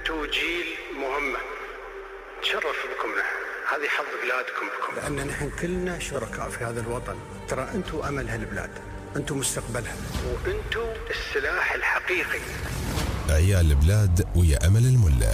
أنتوا جيل مهمة، تشرف بكم نحن، هذه حظ بلادكم بكم، لأن نحن كلنا شركاء في هذا الوطن. ترى أنتوا أمل هالبلاد، أنتوا مستقبلها، وأنتوا السلاح الحقيقي. عيال البلاد ويا أمل الملا.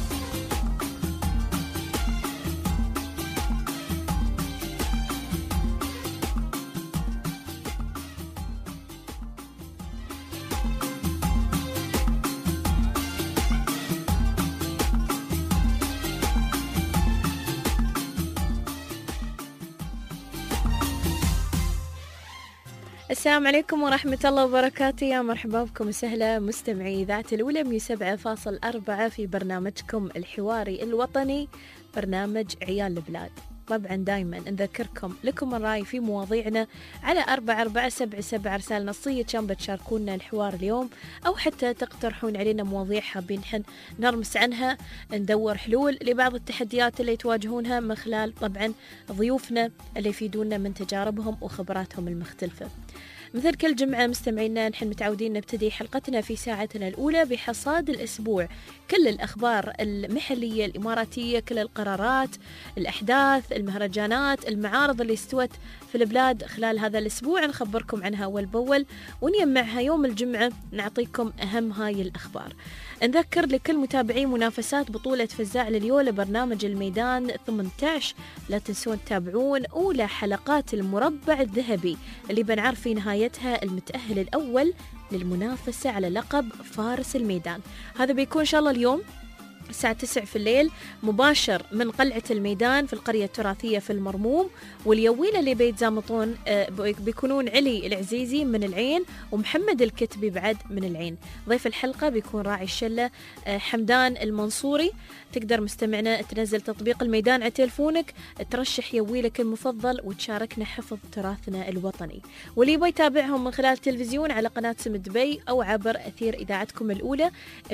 السلام عليكم ورحمة الله وبركاته، يا مرحبا بكم وسهلا مستمعي إذاعة الأولى 107.4 في برنامجكم الحواري الوطني، برنامج عيال البلاد. طبعا دايما نذكركم لكم الرأي في مواضيعنا على 4477 رسالة نصية كان بتشاركونا الحوار اليوم، أو حتى تقترحون علينا مواضيع حابين نحن نرمس عنها، ندور حلول لبعض التحديات اللي تواجهونها من خلال طبعا ضيوفنا اللي يفيدونا من تجاربهم وخبراتهم المختلفة. مثل كل جمعة مستمعينا نحن متعودين نبتدي حلقتنا في ساعتنا الأولى بحصاد الأسبوع، كل الأخبار المحلية الإماراتية، كل القرارات، الأحداث، المهرجانات، المعارض اللي استوت في البلاد خلال هذا الأسبوع نخبركم عنها أول بأول، ونجمعها يوم الجمعة نعطيكم أهم هاي الأخبار. نذكر لكل متابعين منافسات بطولة فزاع لليولة برنامج الميدان 18 لا تنسون تتابعون أولى حلقات المربع الذهبي اللي بنعرف في نهايتها المتأهل الأول للمنافسة على لقب فارس الميدان. هذا بيكون إن شاء الله اليوم الساعة 9 في الليل مباشر من قلعة الميدان في القرية التراثية في المرموم، واليوين اللي بيتزامطون بيكونون علي العزيزي من العين ومحمد الكتبي بعد من العين. ضيف الحلقة بيكون راعي الشلة حمدان المنصوري. تقدر مستمعنا تنزل تطبيق الميدان على تلفونك، ترشح يويلك المفضل وتشاركنا حفظ تراثنا الوطني. واللي يبغى يتابعهم من خلال التلفزيون على قناة سم دبي أو عبر أثير إذاعتكم الأولى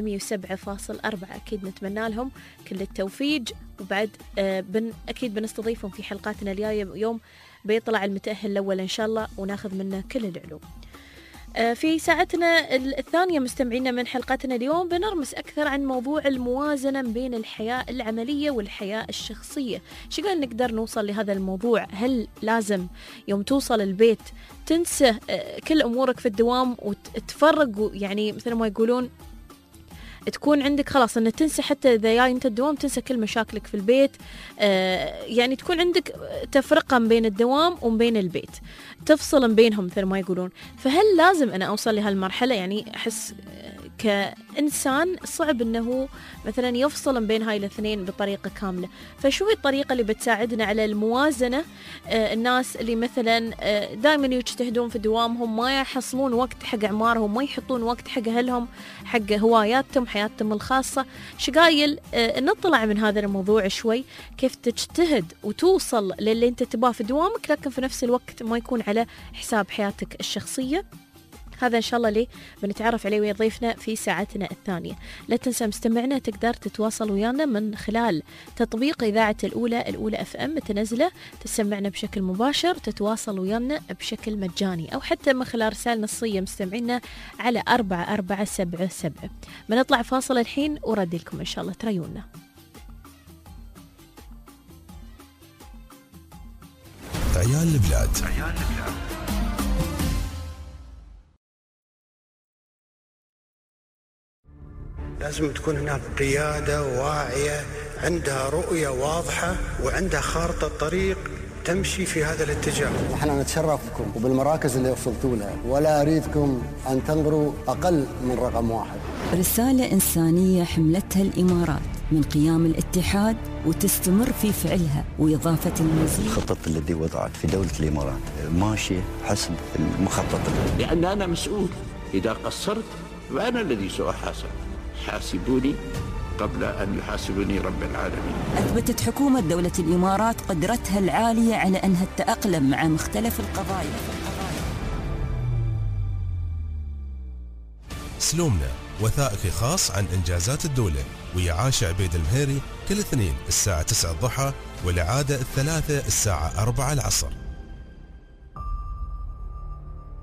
107.4 أكيد نتمنى لهم كل التوفيق. وبعد أكيد بنستضيفهم في حلقاتنا الجاية، يوم بيطلع المتأهل الأول إن شاء الله وناخذ منه كل العلوم. في ساعتنا الثانية مستمعينا من حلقتنا اليوم بنرمس أكثر عن موضوع الموازنة بين الحياة العملية والحياة الشخصية. شقال نقدر نوصل لهذا الموضوع؟ هل لازم يوم توصل البيت تنسى كل أمورك في الدوام وتفرق، يعني مثل ما يقولون تكون عندك خلاص أن تنسى، حتى إذا جاي أنت الدوام تنسى كل مشاكلك في البيت، يعني تكون عندك تفرقة بين الدوام وبين البيت، تفصل بينهم مثل ما يقولون. فهل لازم أنا أوصل لهالمرحلة؟ يعني أحس كإنسان صعب أنه مثلا يفصل بين هاي الاثنين بطريقة كاملة. فشو هي الطريقة اللي بتساعدنا على الموازنة؟ الناس اللي مثلا دائما يجتهدون في دوامهم، ما يحصلون وقت حق أعمارهم، ما يحطون وقت حق أهلهم، حق هواياتهم، حياتهم الخاصة. شقايل نطلع من هذا الموضوع شوي، كيف تجتهد وتوصل للي انت تباه في دوامك لكن في نفس الوقت ما يكون على حساب حياتك الشخصية. هذا إن شاء الله ليه بنتعرف عليه ويا ضيفنا في ساعتنا الثانية. لا تنسى مستمعنا تقدر تتواصل ويانا من خلال تطبيق إذاعة الأولى FM، تنزله تسمعنا بشكل مباشر، تتواصل ويانا بشكل مجاني، أو حتى من خلال رسالة نصية مستمعنا على 4477. بنطلع فاصل الحين وردي لكم إن شاء الله تريونا. عيال البلاد. لازم تكون هناك قيادة واعية عندها رؤية واضحة وعندها خارطة طريق تمشي في هذا الاتجاه. نحن نتشرف بكم وبالمراكز اللي وصلتوا لها، ولا أريدكم أن تنظروا أقل من رقم 1. رسالة إنسانية حملتها الإمارات من قيام الاتحاد وتستمر في فعلها وإضافة المزيد. الخطط التي وضعت في دولة الإمارات ماشية حسب المخطط، لأن أنا مسؤول، إذا قصرت فأنا الذي سأحاسب. حاسبوني قبل أن يحاسبني رب العالمين. أثبتت حكومة دولة الإمارات قدرتها العالية على أنها تتأقلم مع مختلف القضايا. سلومنا وثائقي خاص عن إنجازات الدولة ويا عاشع عبيد المهيري كل اثنين الساعة 9 الضحى، والإعادة الثلاثة الساعة 4 العصر.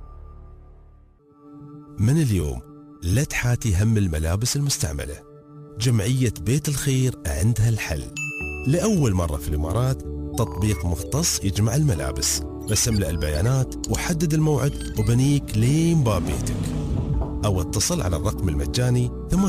من اليوم لا تحاتي هم الملابس المستعملة، جمعية بيت الخير عندها الحل. لأول مرة في الإمارات تطبيق مختص يجمع الملابس. بس املأ البيانات وحدد الموعد وبنيك لين باب بيتك، أو اتصل على الرقم المجاني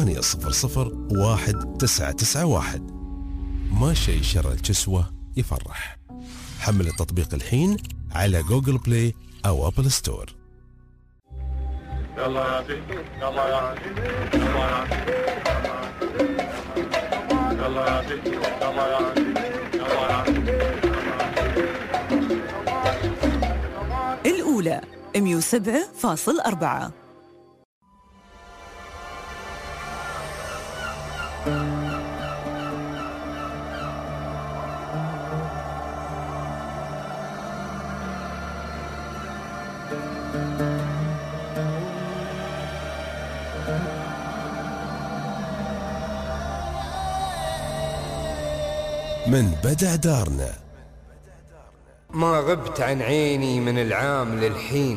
800-1991. ما شيء شر الكسوة يفرح. حمل التطبيق الحين على جوجل بلاي أو أبل ستور. يلا يا بي يلا يا بي يلا يا بي يلا يا بي يلا يا بي يلا يا بي. الأولى 107.4. من بدع دارنا. ما غبت عن عيني من العام للحين،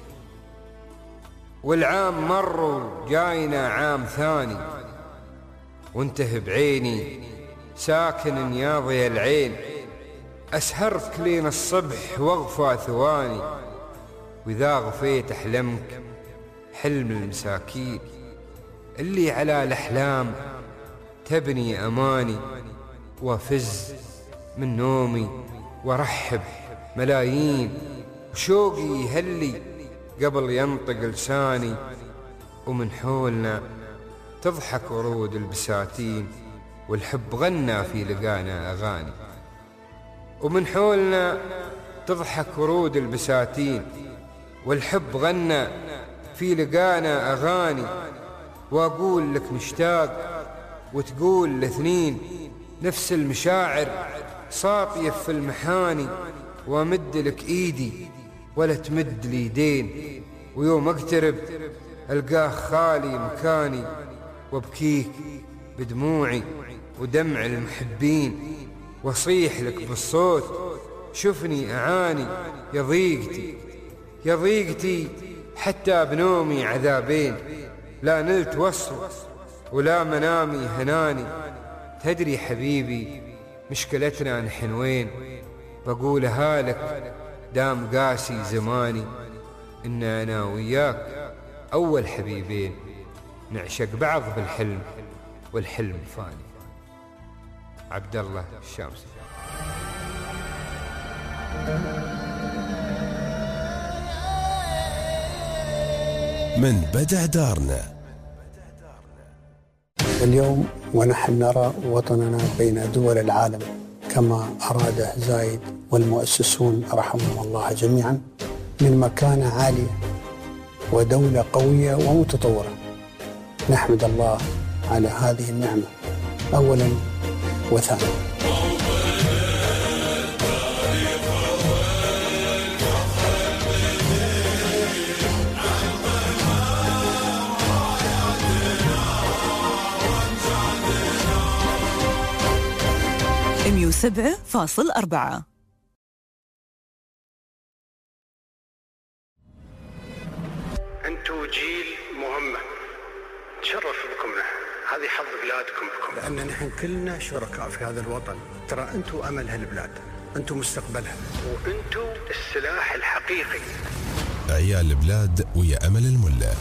والعام مر وجاينا عام ثاني، وانته بعيني ساكن يا ضي العين. أسهرتك لين الصبح واغفى ثواني، وإذا غفيت أحلمك حلم المساكين اللي على الأحلام تبني أماني. وافز من نومي وارحب ملايين، وشوقي يهلي قبل ينطق لساني. ومن حولنا تضحك ورود البساتين، والحب غنى في لقانا أغاني. ومن حولنا تضحك ورود البساتين، والحب غنى في لقانا أغاني. وأقول لك مشتاق وتقول الاثنين، نفس المشاعر ساطية في المحاني. وأمد لك إيدي ولا تمد لي يدين، ويوم أقترب ألقاه خالي مكاني. وابكيك بدموعي ودمع المحبين، وأصيح لك بالصوت شوفني أعاني. يا ضيقتي يا ضيقتي حتى بنومي عذابين، لا نلت وصل ولا منامي هناني. تدري حبيبي مشكلتنا نحن وين؟ بقولها لك دام قاسي زماني، إن أنا وياك أول حبيبين، نعشق بعض بالحلم والحلم فاني. عبد الله الشامسي. من بدع دارنا. اليوم ونحن نرى وطننا بين دول العالم كما أراده زايد والمؤسسون رحمهم الله جميعا، من مكانة عالية ودولة قوية ومتطورة. نحمد الله على هذه النعمة أولا وثانيا. MU 7.4. أنتوا جيل مهمة، تشرف بكم نحن، هذه حظ بلادكم بكم، لأن نحن كلنا شركاء في هذا الوطن. ترى أنتوا أمل هالبلاد، أنتوا مستقبلها، وأنتوا السلاح الحقيقي. عيال البلاد ويا أمل الملا.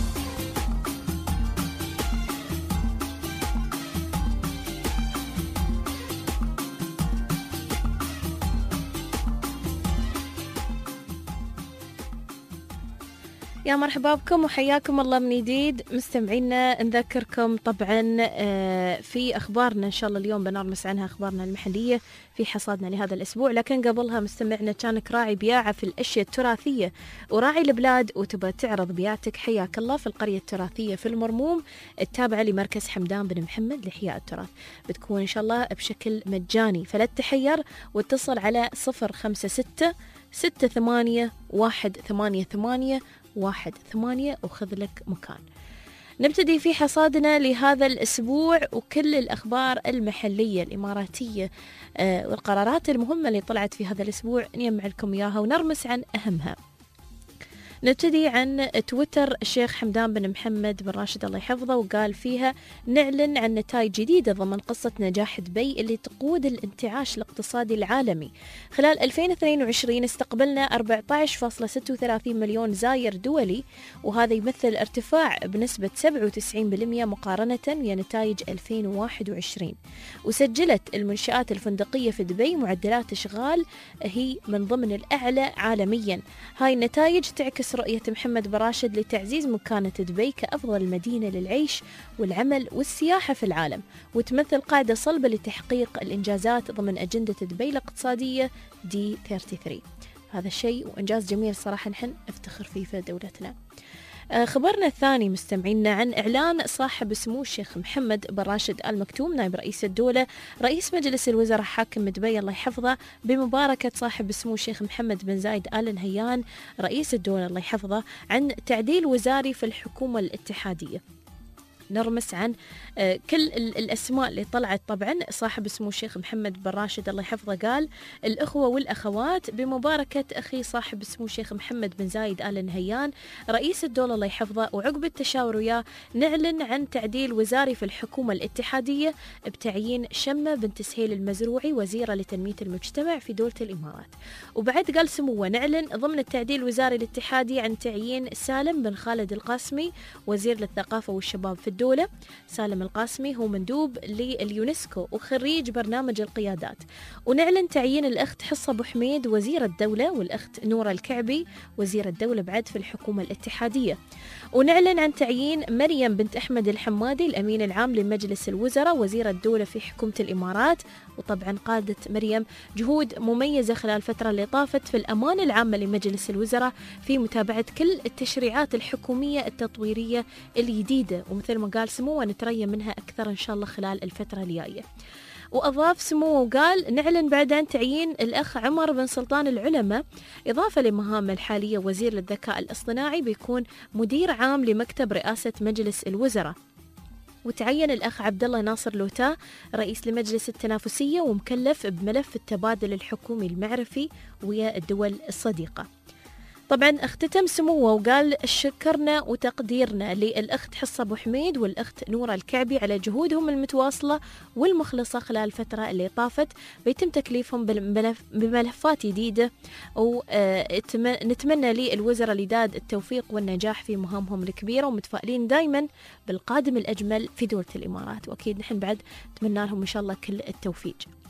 يا مرحبا بكم وحياكم الله من جديد مستمعينا. نذكركم طبعا في أخبارنا إن شاء الله اليوم بنرمس عنها أخبارنا المحلية في حصادنا لهذا الأسبوع، لكن قبلها مستمعنا كانك راعي بياعة في الأشياء التراثية وراعي البلاد وتبى تعرض بياتك، حياك الله في القرية التراثية في المرموم التابعة لمركز حمدان بن محمد لإحياء التراث. بتكون إن شاء الله بشكل مجاني، فلا تتحير واتصل على 056-68-188-18 وخذ لك مكان. نبتدي في حصادنا لهذا الأسبوع وكل الأخبار المحلية الإماراتية والقرارات المهمة اللي طلعت في هذا الأسبوع نجمع لكم إياها ونرمس عن أهمها. نبتدي عن تويتر. الشيخ حمدان بن محمد بن راشد الله يحفظه، وقال فيها: نعلن عن نتائج جديدة ضمن قصة نجاح دبي اللي تقود الانتعاش الاقتصادي العالمي. خلال 2022 استقبلنا 14.36 مليون زائر دولي، وهذا يمثل ارتفاع بنسبة 97% مقارنة ويا نتائج 2021. وسجلت المنشآت الفندقية في دبي معدلات إشغال هي من ضمن الأعلى عالميا. هاي النتائج تعكس رؤية محمد بن راشد لتعزيز مكانة دبي كأفضل مدينة للعيش والعمل والسياحة في العالم، وتمثل قاعدة صلبة لتحقيق الإنجازات ضمن أجندة دبي الاقتصادية D33. هذا الشيء وإنجاز جميل صراحة، نحن نفتخر فيه في دولتنا. خبرنا الثاني مستمعينا عن إعلان صاحب سمو الشيخ محمد بن راشد آل مكتوم نائب رئيس الدولة رئيس مجلس الوزراء حاكم دبي الله يحفظه بمباركة صاحب سمو الشيخ محمد بن زايد آل نهيان رئيس الدولة الله يحفظه عن تعديل وزاري في الحكومة الاتحادية. نرمس عن كل الأسماء اللي طلعت. طبعا صاحب سمو الشيخ محمد بن راشد الله يحفظه قال: الأخوة والأخوات، بمباركة أخي صاحب سمو الشيخ محمد بن زايد آل نهيان رئيس الدولة الله يحفظه، وعقب التشاور وياه نعلن عن تعديل وزاري في الحكومة الاتحادية بتعيين شمة بنت سهيل المزروعي وزيرة لتنمية المجتمع في دولة الإمارات. وبعد قال سموه: نعلن ضمن التعديل الوزاري الاتحادي عن تعيين سالم بن خالد القاسمي وزير للثقافة والشباب في الدولة. سالم القاسمي هو مندوب لليونسكو وخريج برنامج القيادات. ونعلن تعيين الأخت حصة أبو حميد وزير الدولة، والأخت نورة الكعبي وزير الدولة بعد في الحكومة الاتحادية. ونعلن عن تعيين مريم بنت أحمد الحمادي الأمين العام لمجلس الوزراء وزير الدولة في حكومة الإمارات. وطبعا قادت مريم جهود مميزة خلال الفترة اللي طافت في الأمانة العامة لمجلس الوزراء في متابعة كل التشريعات الحكومية التطويرية الجديدة، ومثل ما قال سموه نتريى منها أكثر إن شاء الله خلال الفترة الجاية. وأضاف سموه وقال: نعلن بعد عن تعيين الأخ عمر بن سلطان العلمة إضافة لمهامه الحالية وزير للذكاء الاصطناعي بيكون مدير عام لمكتب رئاسة مجلس الوزراء. وتعين الأخ عبد الله ناصر لوتا رئيس لمجلس التنافسية ومكلف بملف التبادل الحكومي المعرفي ويا الدول الصديقة. طبعا اختتم سموه وقال: شكرنا وتقديرنا للأخت حصة أبو حميد والأخت نورة الكعبي على جهودهم المتواصلة والمخلصة خلال الفترة اللي طافت، بيتم تكليفهم بملفات جديدة، ونتمنى للوزراء الجداد التوفيق والنجاح في مهامهم الكبيرة، ومتفائلين دايما بالقادم الأجمل في دولة الإمارات، وأكيد نحن بعد نتمنى لهم إن شاء الله كل التوفيق.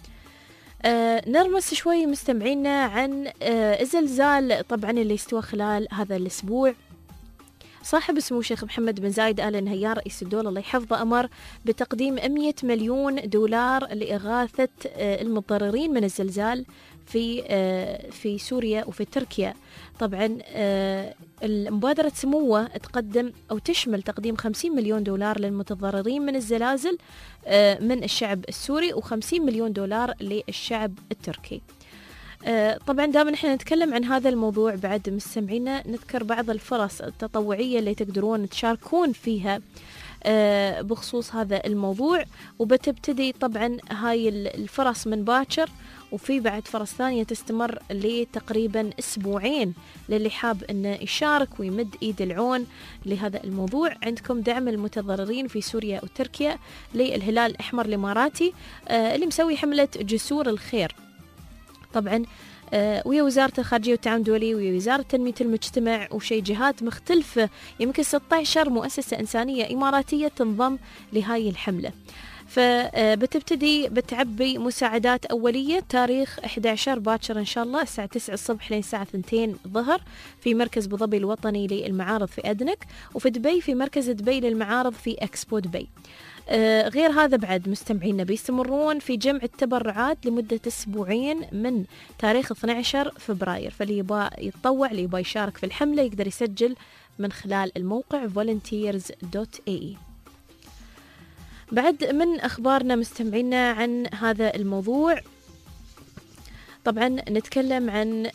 نرمس شوي مستمعينا عن الزلزال طبعا اللي استوى خلال هذا الأسبوع. صاحب سمو الشيخ محمد بن زايد آل نهيان رئيس الدولة الله يحفظه أمر بتقديم 100 مليون دولار لإغاثة المتضررين من الزلزال في سوريا وفي تركيا. طبعا المبادرة سموه تقدم أو تشمل تقديم 50 مليون دولار للمتضررين من الزلازل من الشعب السوري، و50 مليون دولار للشعب التركي. طبعا دائما احنا نتكلم عن هذا الموضوع بعد مستمعينا، نذكر بعض الفرص التطوعية اللي تقدرون تشاركون فيها بخصوص هذا الموضوع، وبتبتدي طبعا هاي الفرص من باكر، وفي بعد فرص ثانية تستمر لتقريبا أسبوعين للي حاب أنه يشارك ويمد إيد العون لهذا الموضوع. عندكم دعم المتضررين في سوريا وتركيا للهلال الأحمر الإماراتي اللي مسوي حملة جسور الخير، طبعا ويا وزارة الخارجية والتعاون الدولي ويا وزارة تنمية المجتمع وشي جهات مختلفة، يمكن 16 مؤسسة إنسانية إماراتية تنضم لهاي الحملة. فبتبتدي بتعبي مساعدات أولية تاريخ 11 باكر إن شاء الله الساعة 9 الصبح لين الساعة 2 الظهر في مركز أبو ظبي الوطني للمعارض في أدنك، وفي دبي في مركز دبي للمعارض في إكسبو دبي. غير هذا بعد مستمعينا بيستمرون في جمع التبرعات لمدة أسبوعين من تاريخ 12 فبراير، فاللي يبغى يتطوع اللي يبغى يشارك في الحملة يقدر يسجل من خلال الموقع volunteers.ae. بعد من أخبارنا مستمعينا عن هذا الموضوع، طبعا نتكلم عن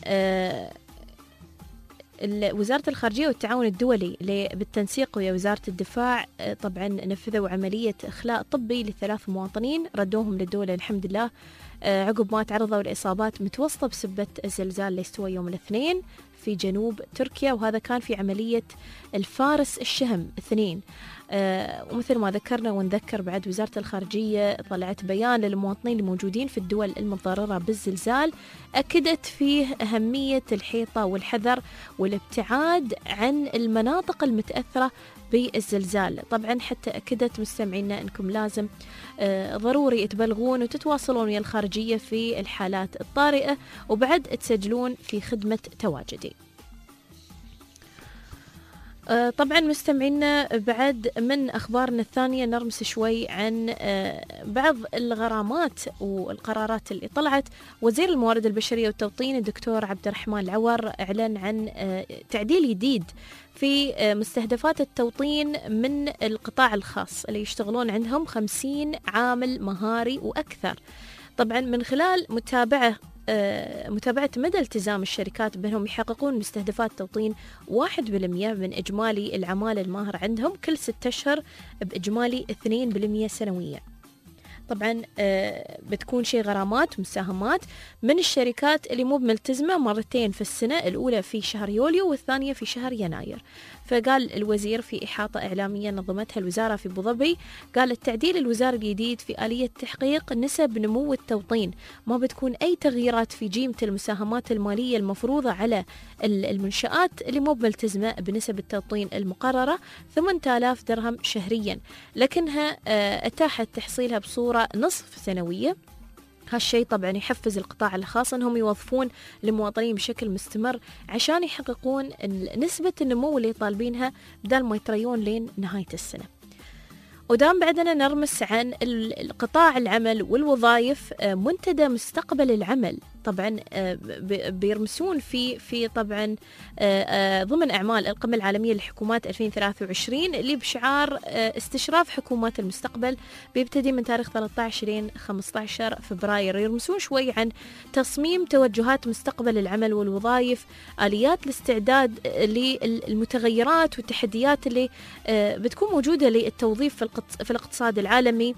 وزارة الخارجية والتعاون الدولي بالتنسيق ويا وزارة الدفاع طبعا نفذوا عملية إخلاء طبي ل3 مواطنين ردوهم للدولة الحمد لله عقب ما تعرضوا لإصابات متوسطة بسبة الزلزال اللي استوى يوم الاثنين في جنوب تركيا، وهذا كان في عملية الفارس الشهم 2. ومثل ما ذكرنا ونذكر بعد، وزارة الخارجية طلعت بيان للمواطنين الموجودين في الدول المتضررة بالزلزال، أكدت فيه أهمية الحيطة والحذر والابتعاد عن المناطق المتأثرة بالزلزال. طبعا حتى أكدت مستمعينا أنكم لازم ضروري تبلغون وتتواصلون ويا الخارجية في الحالات الطارئة، وبعد تسجلون في خدمة تواجدي. طبعا مستمعينا بعد من أخبارنا الثانية نرمس شوي عن بعض الغرامات والقرارات اللي طلعت. وزير الموارد البشرية والتوطين الدكتور عبد الرحمن العور أعلن عن تعديل جديد في مستهدفات التوطين من القطاع الخاص اللي يشتغلون عندهم 50 عامل مهاري وأكثر، طبعا من خلال متابعة مدى التزام الشركات بأنهم يحققون مستهدفات توطين 1% من إجمالي العمالة الماهر عندهم كل 6 أشهر بإجمالي 2% سنويا. طبعا بتكون شيء غرامات ومساهمات من الشركات اللي مو ملتزمة مرتين في السنة، الأولى في شهر يوليو والثانية في شهر يناير. فقال الوزير في إحاطة إعلامية نظمتها الوزارة في أبو ظبي، قال التعديل الوزاري الجديد في آلية تحقيق نسب نمو التوطين، ما بتكون أي تغييرات في جيمة المساهمات المالية المفروضة على المنشآت اللي مو ملتزمة بنسب التوطين المقررة 8000 درهم شهريا، لكنها أتاحت تحصيلها بصورة نصف سنوية. هالشيء طبعا يحفز القطاع الخاص أنهم يوظفون المواطنين بشكل مستمر عشان يحققون نسبة النمو اللي طالبينها بدل ما يتريون لين نهاية السنة. ودام بعدنا نرمس عن القطاع العمل والوظائف، منتدى مستقبل العمل طبعا بيرمسون في طبعا ضمن أعمال القمة العالمية للحكومات 2023 اللي بشعار استشراف حكومات المستقبل، بيبتدي من تاريخ 13 لين 15 فبراير. يرمسون شوي عن تصميم توجهات مستقبل العمل والوظائف، آليات الاستعداد للمتغيرات والتحديات اللي بتكون موجودة للتوظيف في الاقتصاد العالمي،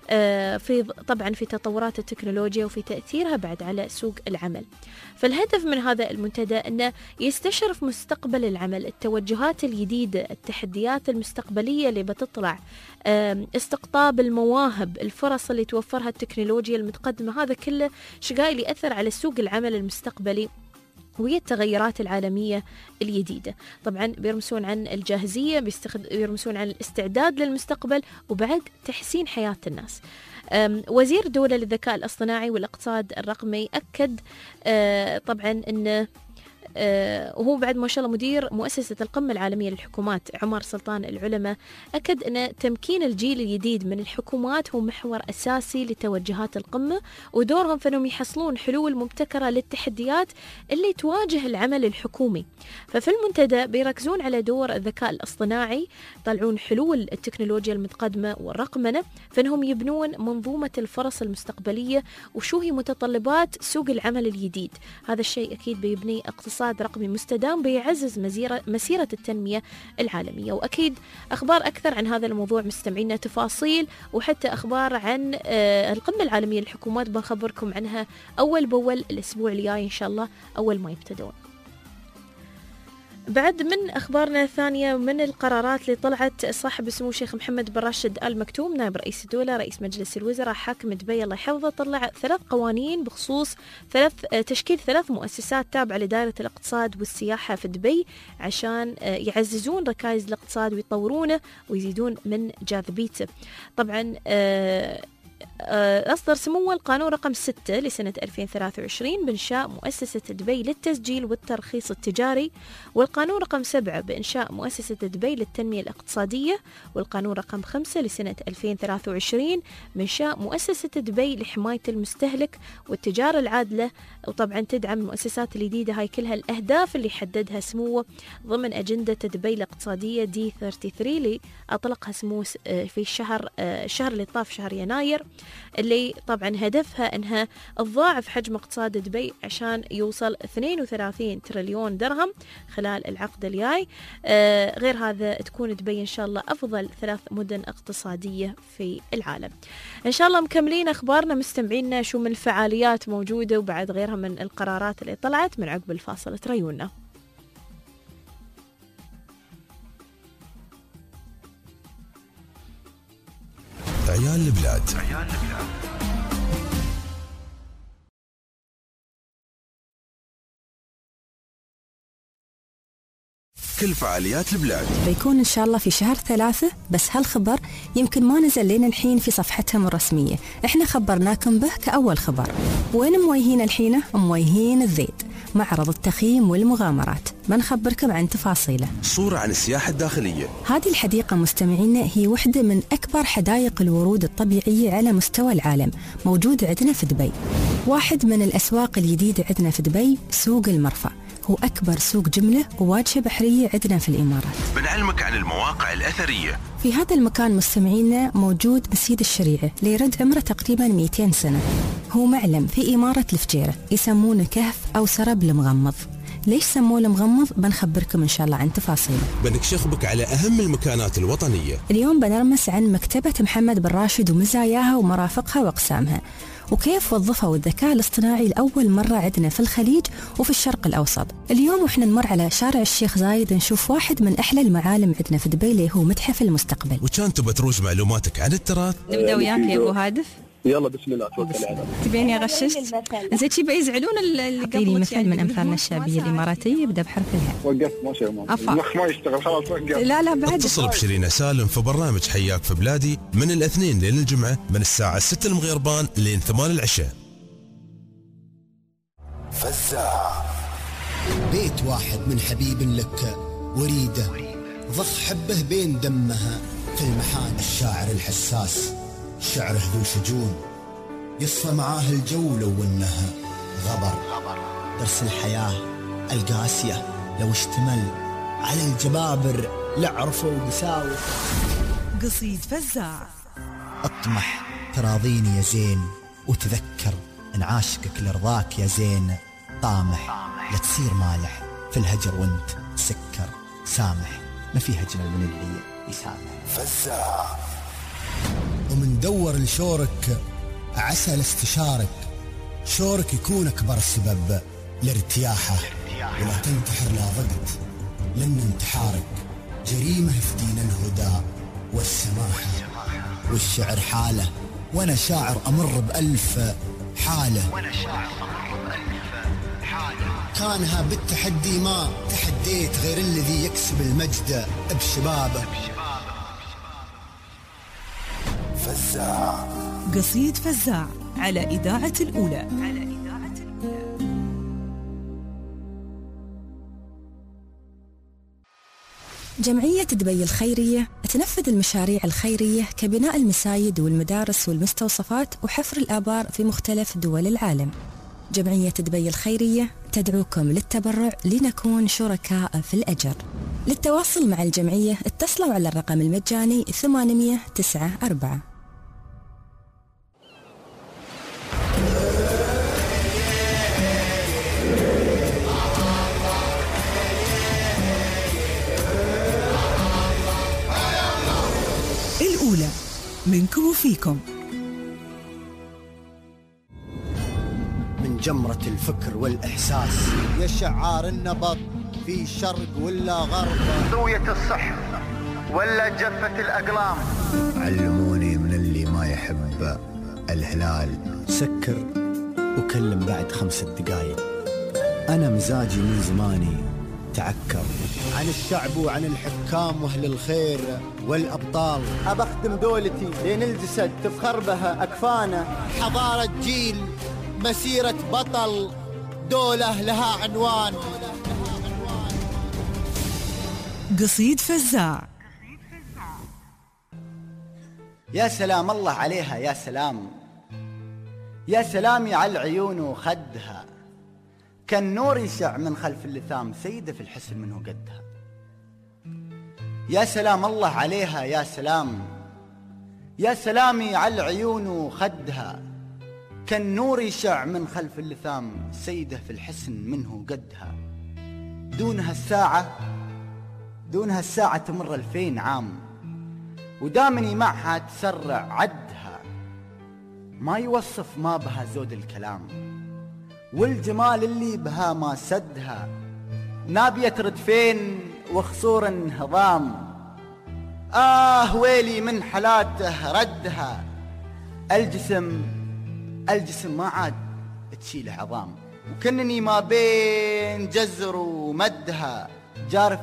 طبعا في تطورات التكنولوجيا وفي تأثيرها بعد على سوق العمل. فالهدف من هذا المنتدى أنه يستشرف مستقبل العمل، التوجهات الجديدة، التحديات المستقبلية اللي بتطلع، استقطاب المواهب، الفرص اللي توفرها التكنولوجيا المتقدمة، هذا كله شقايل يأثر على سوق العمل المستقبلي وهي التغيرات العالمية الجديدة. طبعا بيرمسون عن الجاهزية، بيرمسون عن الاستعداد للمستقبل، وبعد تحسين حياة الناس. وزير الدولة للذكاء الاصطناعي والاقتصاد الرقمي أكد طبعا أنه وهو بعد ما شاء الله مدير مؤسسة القمة العالمية للحكومات عمر سلطان العلماء، أكد أن تمكين الجيل الجديد من الحكومات هو محور أساسي لتوجهات القمة، ودورهم فإنهم يحصلون حلول مبتكرة للتحديات اللي تواجه العمل الحكومي. ففي المنتدى بيركزون على دور الذكاء الاصطناعي، يطلعون حلول التكنولوجيا المتقدمة والرقمنة، فإنهم يبنون منظومة الفرص المستقبلية وشو هي متطلبات سوق العمل الجديد. هذا الشيء أكيد بيبني اقتصاد رقمي مستدام بيعزز مسيرة التنمية العالمية. وأكيد أخبار أكثر عن هذا الموضوع مستمعينا، تفاصيل وحتى أخبار عن القمة العالمية للحكومات بنخبركم عنها أول بأول الأسبوع الجاي إن شاء الله أول ما يبتدون. بعد من أخبارنا الثانية من القرارات اللي طلعت، صاحب سمو الشيخ محمد بن راشد آل مكتوم نائب رئيس الدولة رئيس مجلس الوزراء حاكم دبي الله يحفظه، طلع 3 قوانين بخصوص تشكيل 3 مؤسسات تابعة لدائرة الاقتصاد والسياحة في دبي عشان يعززون ركائز الاقتصاد ويطورونه ويزيدون من جاذبيته. طبعا أصدر سموه القانون رقم 6 لسنة 2023 بإنشاء مؤسسة دبي للتسجيل والترخيص التجاري، والقانون رقم 7 بإنشاء مؤسسة دبي للتنمية الاقتصادية، والقانون رقم 5 لسنة 2023 بإنشاء مؤسسة دبي لحماية المستهلك والتجارة العادلة. وطبعا تدعم المؤسسات الجديدة هاي كلها الأهداف اللي حددها سموه ضمن أجندة دبي الاقتصادية D33 اللي أطلقها سموه في الشهر اللي طاف شهر يناير، اللي طبعا هدفها أنها تضاعف حجم اقتصاد دبي عشان يوصل 32 تريليون درهم خلال العقد الجاي. غير هذا تكون دبي إن شاء الله أفضل 3 مدن اقتصادية في العالم. إن شاء الله مكملين أخبارنا مستمعينا، شو من الفعاليات موجودة وبعد غيرها من القرارات اللي طلعت من عقب الفاصل، تريونا. عيال البلاد. كل فعاليات البلاد بيكون إن شاء الله في شهر 3، بس هالخبر يمكن ما نزل لنا الحين في صفحتهم الرسمية. إحنا خبرناكم به كأول خبر. وين مويهين الحين؟ مويهين الذيد، معرض التخييم والمغامرات، بنخبركم عن تفاصيله. صورة عن السياحة الداخلية. هذه الحديقة مستمعينا هي واحدة من أكبر حدائق الورود الطبيعية على مستوى العالم، موجود عندنا في دبي. واحد من الأسواق الجديدة عندنا في دبي سوق المرفأ، هو أكبر سوق جملة وواجهة بحرية عندنا في الإمارات. بنعلمك عن المواقع الأثرية. في هذا المكان مستمعينا موجود مسجد الشريعة ليرد عمره تقريبا 200 سنة. هو معلم في إمارة الفجيرة، يسمونه كهف أو سرب المغمض. ليش سموه المغمض؟ بنخبركم إن شاء الله عن تفاصيله. بنكشف بك على أهم المكانات الوطنية. اليوم بنرمس عن مكتبة محمد بن راشد ومزاياها ومرافقها وأقسامها، وكيف وظفوا الذكاء الاصطناعي لأول مرة عندنا في الخليج وفي الشرق الأوسط. اليوم وإحنا نمر على شارع الشيخ زايد نشوف واحد من أحلى المعالم عندنا في دبي اللي هو متحف المستقبل. وكان تبى تروج معلوماتك عن التراث؟ نبدأ وياك يا أبو هادف. يلا بسم الله توكل على الله. تبيني أغششت؟ زين شي بيزعلون اللي قبل مثل يعني من أمثالنا الشعبية الإماراتية يبدأ بحرف الهاء. وقفت ما شاء الله. المخ ما يشتغل خلاص وقف. لا بعد. اتصل بشيرين سالم في برنامج حياك في بلادي من الاثنين لين الجمعة من الساعة 6 المغربان لين 8 العشاء. فزاع. بيت واحد من حبيب لك وريده، ضخ حبه بين دمها في المحان. الشاعر الحساس شعره ذو شجون، يصفى معاه الجو لو انها غبر. درس الحياة القاسية لو اشتمل على الجبابر لعرفوا قساوة. قصيد فزاع. اطمح تراضيني يا زين، وتذكر ان عاشقك لرضاك يا زين. طامح لا تصير مالح في الهجر وانت سكر. سامح ما فيها اجمل من اللي يسامح. فزاع. ومن دور لشورك عسى لاستشارك، شورك يكون اكبر سبب لارتياحه. ولا تنتحر لا ضغط لان انتحارك جريمه في دين الهدى والسماحه. والشعر حاله وانا شاعر امر بألف حاله. كانها بالتحدي ما تحديت غير الذي يكسب المجد بشبابه. فزاع. قصيد فزاع على إذاعة الأولى. جمعية دبي الخيرية تنفذ المشاريع الخيرية كبناء المساجد والمدارس والمستوصفات وحفر الآبار في مختلف دول العالم. جمعية دبي الخيرية تدعوكم للتبرع لنكون شركاء في الأجر. للتواصل مع الجمعية اتصلوا على الرقم المجاني 894. الأولى منكم وفيكم. من جمرة الفكر والإحساس يا شعار النبض في شرق ولا غرب. ضوية الصح ولا جفة الأقلام. علموني من اللي ما يحب الهلال سكر وكلم بعد 5 دقايق. أنا مزاجي من زماني تعكر عن الشعب وعن الحكام واهل الخير والأبطال. أبخدم دولتي لين الجسد تفخر بها أكفانه. حضارة جيل مسيرة بطل دولة لها عنوان. قصيد فزاع. يا سلام الله عليها يا سلام، يا سلامي على العيون وخدها. كالنور يشع من خلف اللثام، سيدة في الحسن منه قدها. يا سلام الله عليها يا سلام، يا سلامي على العيون وخدها. كالنور يشع من خلف اللثام، سيدة في الحسن منه قدها. دونها الساعة تمر 2000 عام، ودامني معها تسرع عدها. ما يوصف ما بها زود الكلام، والجمال اللي بها ما سدها. نابية ردفين وخصور انهضام، ويلي من حالاته ردها. الجسم ما عاد تشيله عظام، وكنني ما بين جزر ومدها. جارف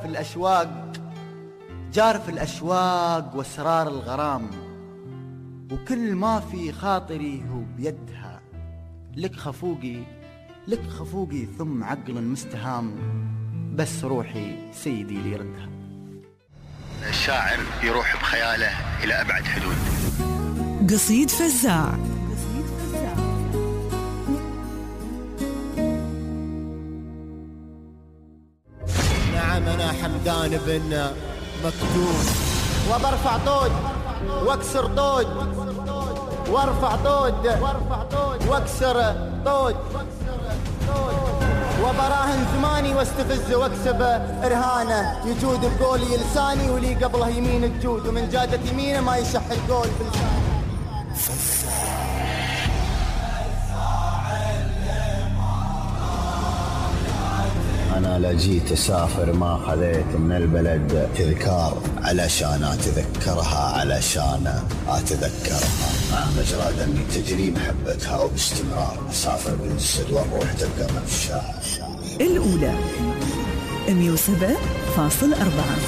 الأشواق واسرار الغرام، وكل ما في خاطري هو بيدها. لك خفوقي ثم عقل مستهام، بس روحي سيدي اللي يردها. الشاعر يروح بخياله إلى أبعد حدود. قصيد فزاع. نعم أنا حمدان بن مكتوم، وبرفع طود واكسر طود، وارفع طود واكسر طود، وبراهن زماني واستفز واكسب رهانه. يجود بقولي لساني ولي قبله يمين الجود، ومن جادة يمينه ما يشح القول بلسانه. أنا لجيت أسافر ما خذيت من البلد تذكار، علشان أتذكرها مع مجرى دمي تجري محبتها، وباستمرار أسافر بالجسد والروح تبقى من الشاعر. الأولى 107.4.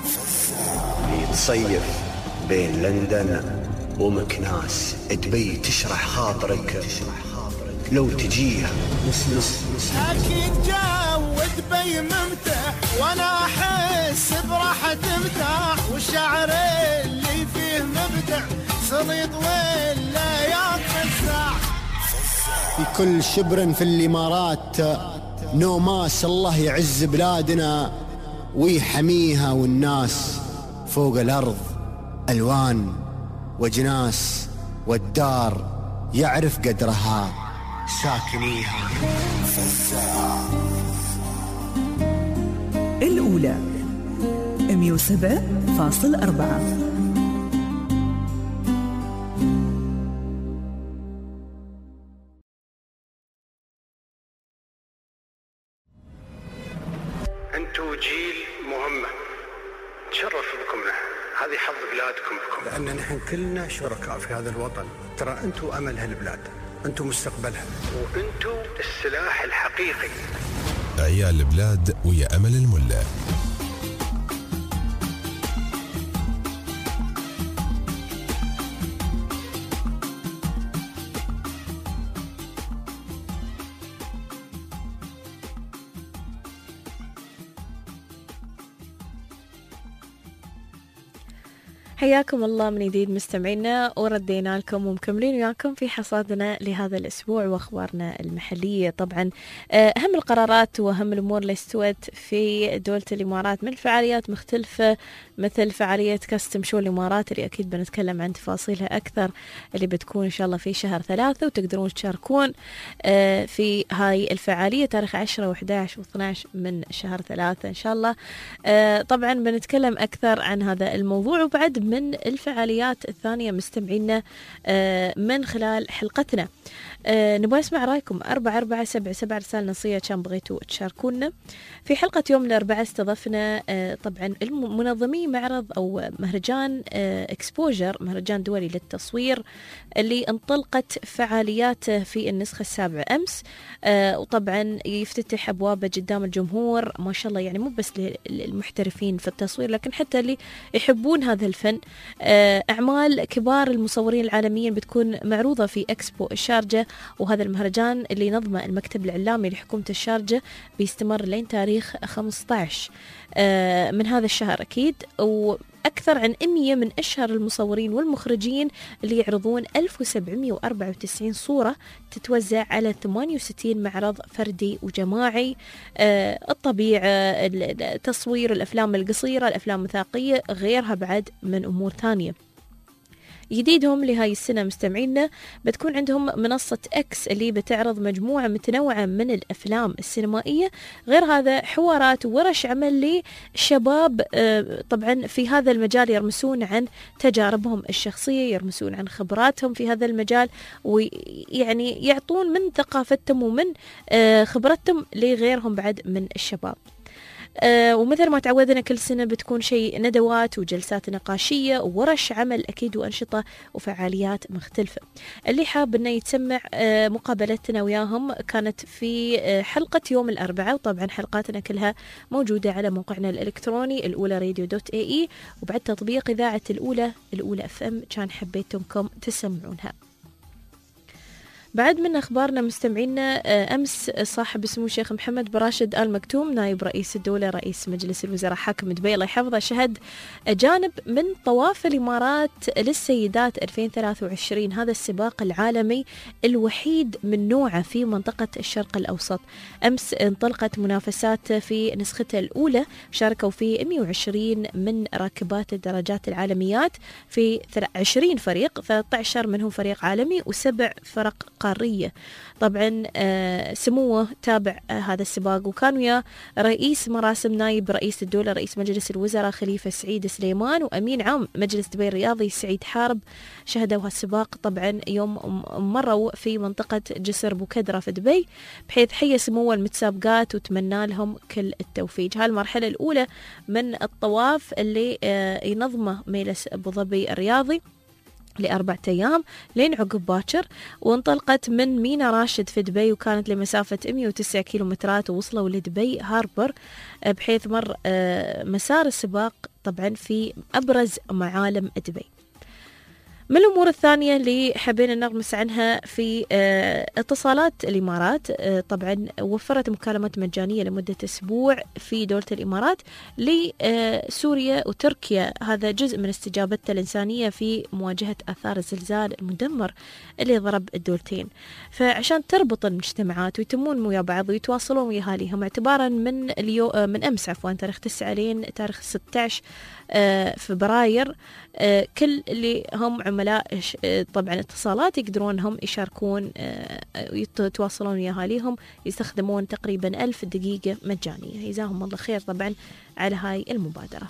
تصيف بين لندن ومكناس، تبي تشرح خاطرك لو تجيها نص. أكيد جو دبي ممتع، وأنا أحس براحة مرتاح، والشعر اللي فيه مبدع صليط ولا يقطع. في كل شبر في الإمارات نوماس، الله يعز بلادنا ويحميها، والناس فوق الأرض ألوان وجناس، والدار يعرف قدرها ساكنيها. الأولى 107.4. أنتوا جيل مهمة، تشرف بكم نحن، هذه حظ بلادكم بكم، لأن نحن كلنا شركاء في هذا الوطن. ترى أنتوا أمل هالبلاد، أنتوا مستقبلها، وأنتوا السلاح الحقيقي. عيال البلاد ويا أمل الملا. حياكم الله من جديد مستمعينا، وردينا لكم ومكملين وياكم في حصادنا لهذا الأسبوع وأخبارنا المحلية. طبعا أهم القرارات وأهم الأمور اللي استوت في دولة الإمارات من فعاليات مختلفة، مثل فعالية كاستم شو الإمارات اللي أكيد بنتكلم عن تفاصيلها أكثر، اللي بتكون إن شاء الله في شهر 3، وتقدرون تشاركون في هاي الفعالية تاريخ 10 و11 و12 من شهر 3 إن شاء الله. طبعا بنتكلم أكثر عن هذا الموضوع وبعد من الفعاليات الثانية مستمعينا من خلال حلقتنا. نبغى نسمع رأيكم. 4477 رسالة نصية كان بغيتوا تشاركونا. في حلقة يوم الأربعاء استضفنا طبعا منظمي معرض أو مهرجان اكسبوجر، مهرجان دولي للتصوير اللي انطلقت فعالياته في النسخة 7 أمس، وطبعا يفتتح أبوابه قدام الجمهور ما شاء الله، يعني مو بس للمحترفين في التصوير لكن حتى اللي يحبون هذا الفن. أعمال كبار المصورين العالميين بتكون معروضة في إكسبو الشارجة، وهذا المهرجان اللي نظمه المكتب الإعلامي لحكومة الشارجة بيستمر لين تاريخ 15 من هذا الشهر أكيد، وأكثر عن 100 من أشهر المصورين والمخرجين اللي يعرضون 1794 صورة تتوزع على 68 معرض فردي وجماعي. الطبيعة، التصوير، الأفلام القصيرة، الأفلام الوثائقية، غيرها بعد من أمور ثانية. جديدهم لهاي السنة مستمعينا بتكون عندهم منصة اكس اللي بتعرض مجموعة متنوعة من الأفلام السينمائية، غير هذا حوارات وورش عمل لشباب طبعا في هذا المجال يرمسون عن تجاربهم الشخصية، يرمسون عن خبراتهم في هذا المجال، ويعني يعطون من ثقافتهم ومن خبرتهم لغيرهم بعد من الشباب. ومثل ما تعودنا كل سنة بتكون شيء ندوات وجلسات نقاشية وورش عمل أكيد وأنشطة وفعاليات مختلفة. اللي حاب أنه يتسمع مقابلتنا وياهم كانت في حلقة يوم الأربعاء، وطبعا حلقاتنا كلها موجودة على موقعنا الإلكتروني الأولى-radio.ae، وبعد تطبيق إذاعة الأولى FM كان حبيتمكم تسمعونها. بعد من أخبارنا مستمعينا، أمس صاحب اسمه الشيخ محمد براشد آل مكتوم نائب رئيس الدولة رئيس مجلس الوزراء حاكم دبي الله يحفظه شهد جانب من طواف الإمارات للسيدات 2023. هذا السباق العالمي الوحيد من نوعه في منطقة الشرق الأوسط. أمس انطلقت منافسات في نسختها الأولى، شاركوا في 120 من راكبات الدراجات العالميات في 20 فريق، 13 منهم فريق عالمي و7 فرق قارية. طبعا سموه تابع هذا السباق، وكان ويا رئيس مراسم نائب رئيس الدولة رئيس مجلس الوزراء خليفة سعيد سليمان وأمين عام مجلس دبي الرياضي سعيد حارب. شهدوا هالسباق طبعا يوم مروا في منطقة جسر بوكدرة في دبي، بحيث حيا سموه المتسابقات وتمنى لهم كل التوفيق. هالمرحلة الأولى من الطواف اللي ينظمه مجلس أبو ظبي الرياضي ل4 أيام لين عقب باكر، وانطلقت من مينا راشد في دبي وكانت لمسافة 109 كيلومترات، ووصلوا لدبي هاربر، بحيث مر مسار السباق طبعا في أبرز معالم دبي. من الأمور الثانية اللي حبينا نغمس عنها في اتصالات الإمارات، طبعا وفرت مكالمات مجانية لمدة أسبوع في دولة الإمارات لسوريا وتركيا. هذا جزء من استجابتها الإنسانية في مواجهة آثار الزلزال المدمر اللي ضرب الدولتين، فعشان تربط المجتمعات ويتمون ويا بعض ويتواصلون ويا أهاليهم اعتبارا من أمس تاريخ 9 لين تاريخ 16 فبراير. كل اللي هم عملاء طبعا اتصالات يقدرون هم يشاركون يتواصلون ويا أهاليهم، يستخدمون تقريبا 1000 دقيقة مجانية. جزاهم الله خير طبعا على هاي المبادرة.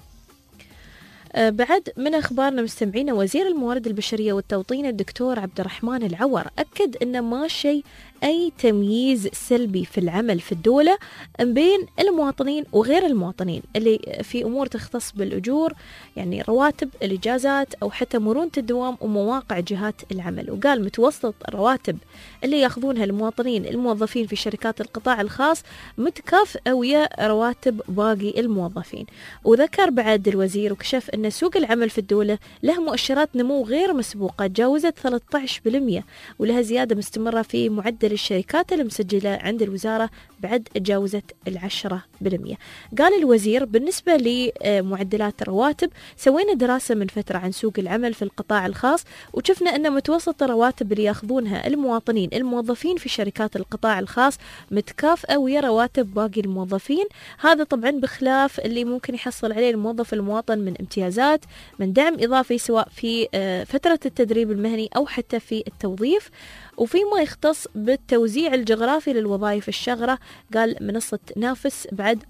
بعد من أخبارنا مستمعينا، وزير الموارد البشرية والتوطين الدكتور عبد الرحمن العور أكد أن ما شيء أي تمييز سلبي في العمل في الدولة بين المواطنين وغير المواطنين اللي في أمور تختص بالأجور، يعني رواتب الإجازات أو حتى مرونة الدوام ومواقع جهات العمل. وقال متوسط الرواتب اللي يأخذونها المواطنين الموظفين في شركات القطاع الخاص متكافئة ويا رواتب باقي الموظفين. وذكر بعد الوزير وكشف أن سوق العمل في الدولة له مؤشرات نمو غير مسبوقة تجاوزت 13%، ولها زيادة مستمرة في معدل الشركات المسجلة عند الوزارة بعد تجاوزت 10%. قال الوزير بالنسبة لمعدلات الرواتب سوينا دراسة من فترة عن سوق العمل في القطاع الخاص، وشفنا أن متوسط الرواتب اللي يأخذونها المواطنين الموظفين في شركات القطاع الخاص متكافئة ويا رواتب باقي الموظفين. هذا طبعا بخلاف اللي ممكن يحصل عليه الموظف المواطن من امتيازات، من دعم إضافي سواء في فترة التدريب المهني أو حتى في التوظيف. وفيما يختص بالتوزيع الجغرافي للوظائف الشاغرة، قال منصة نافس بعد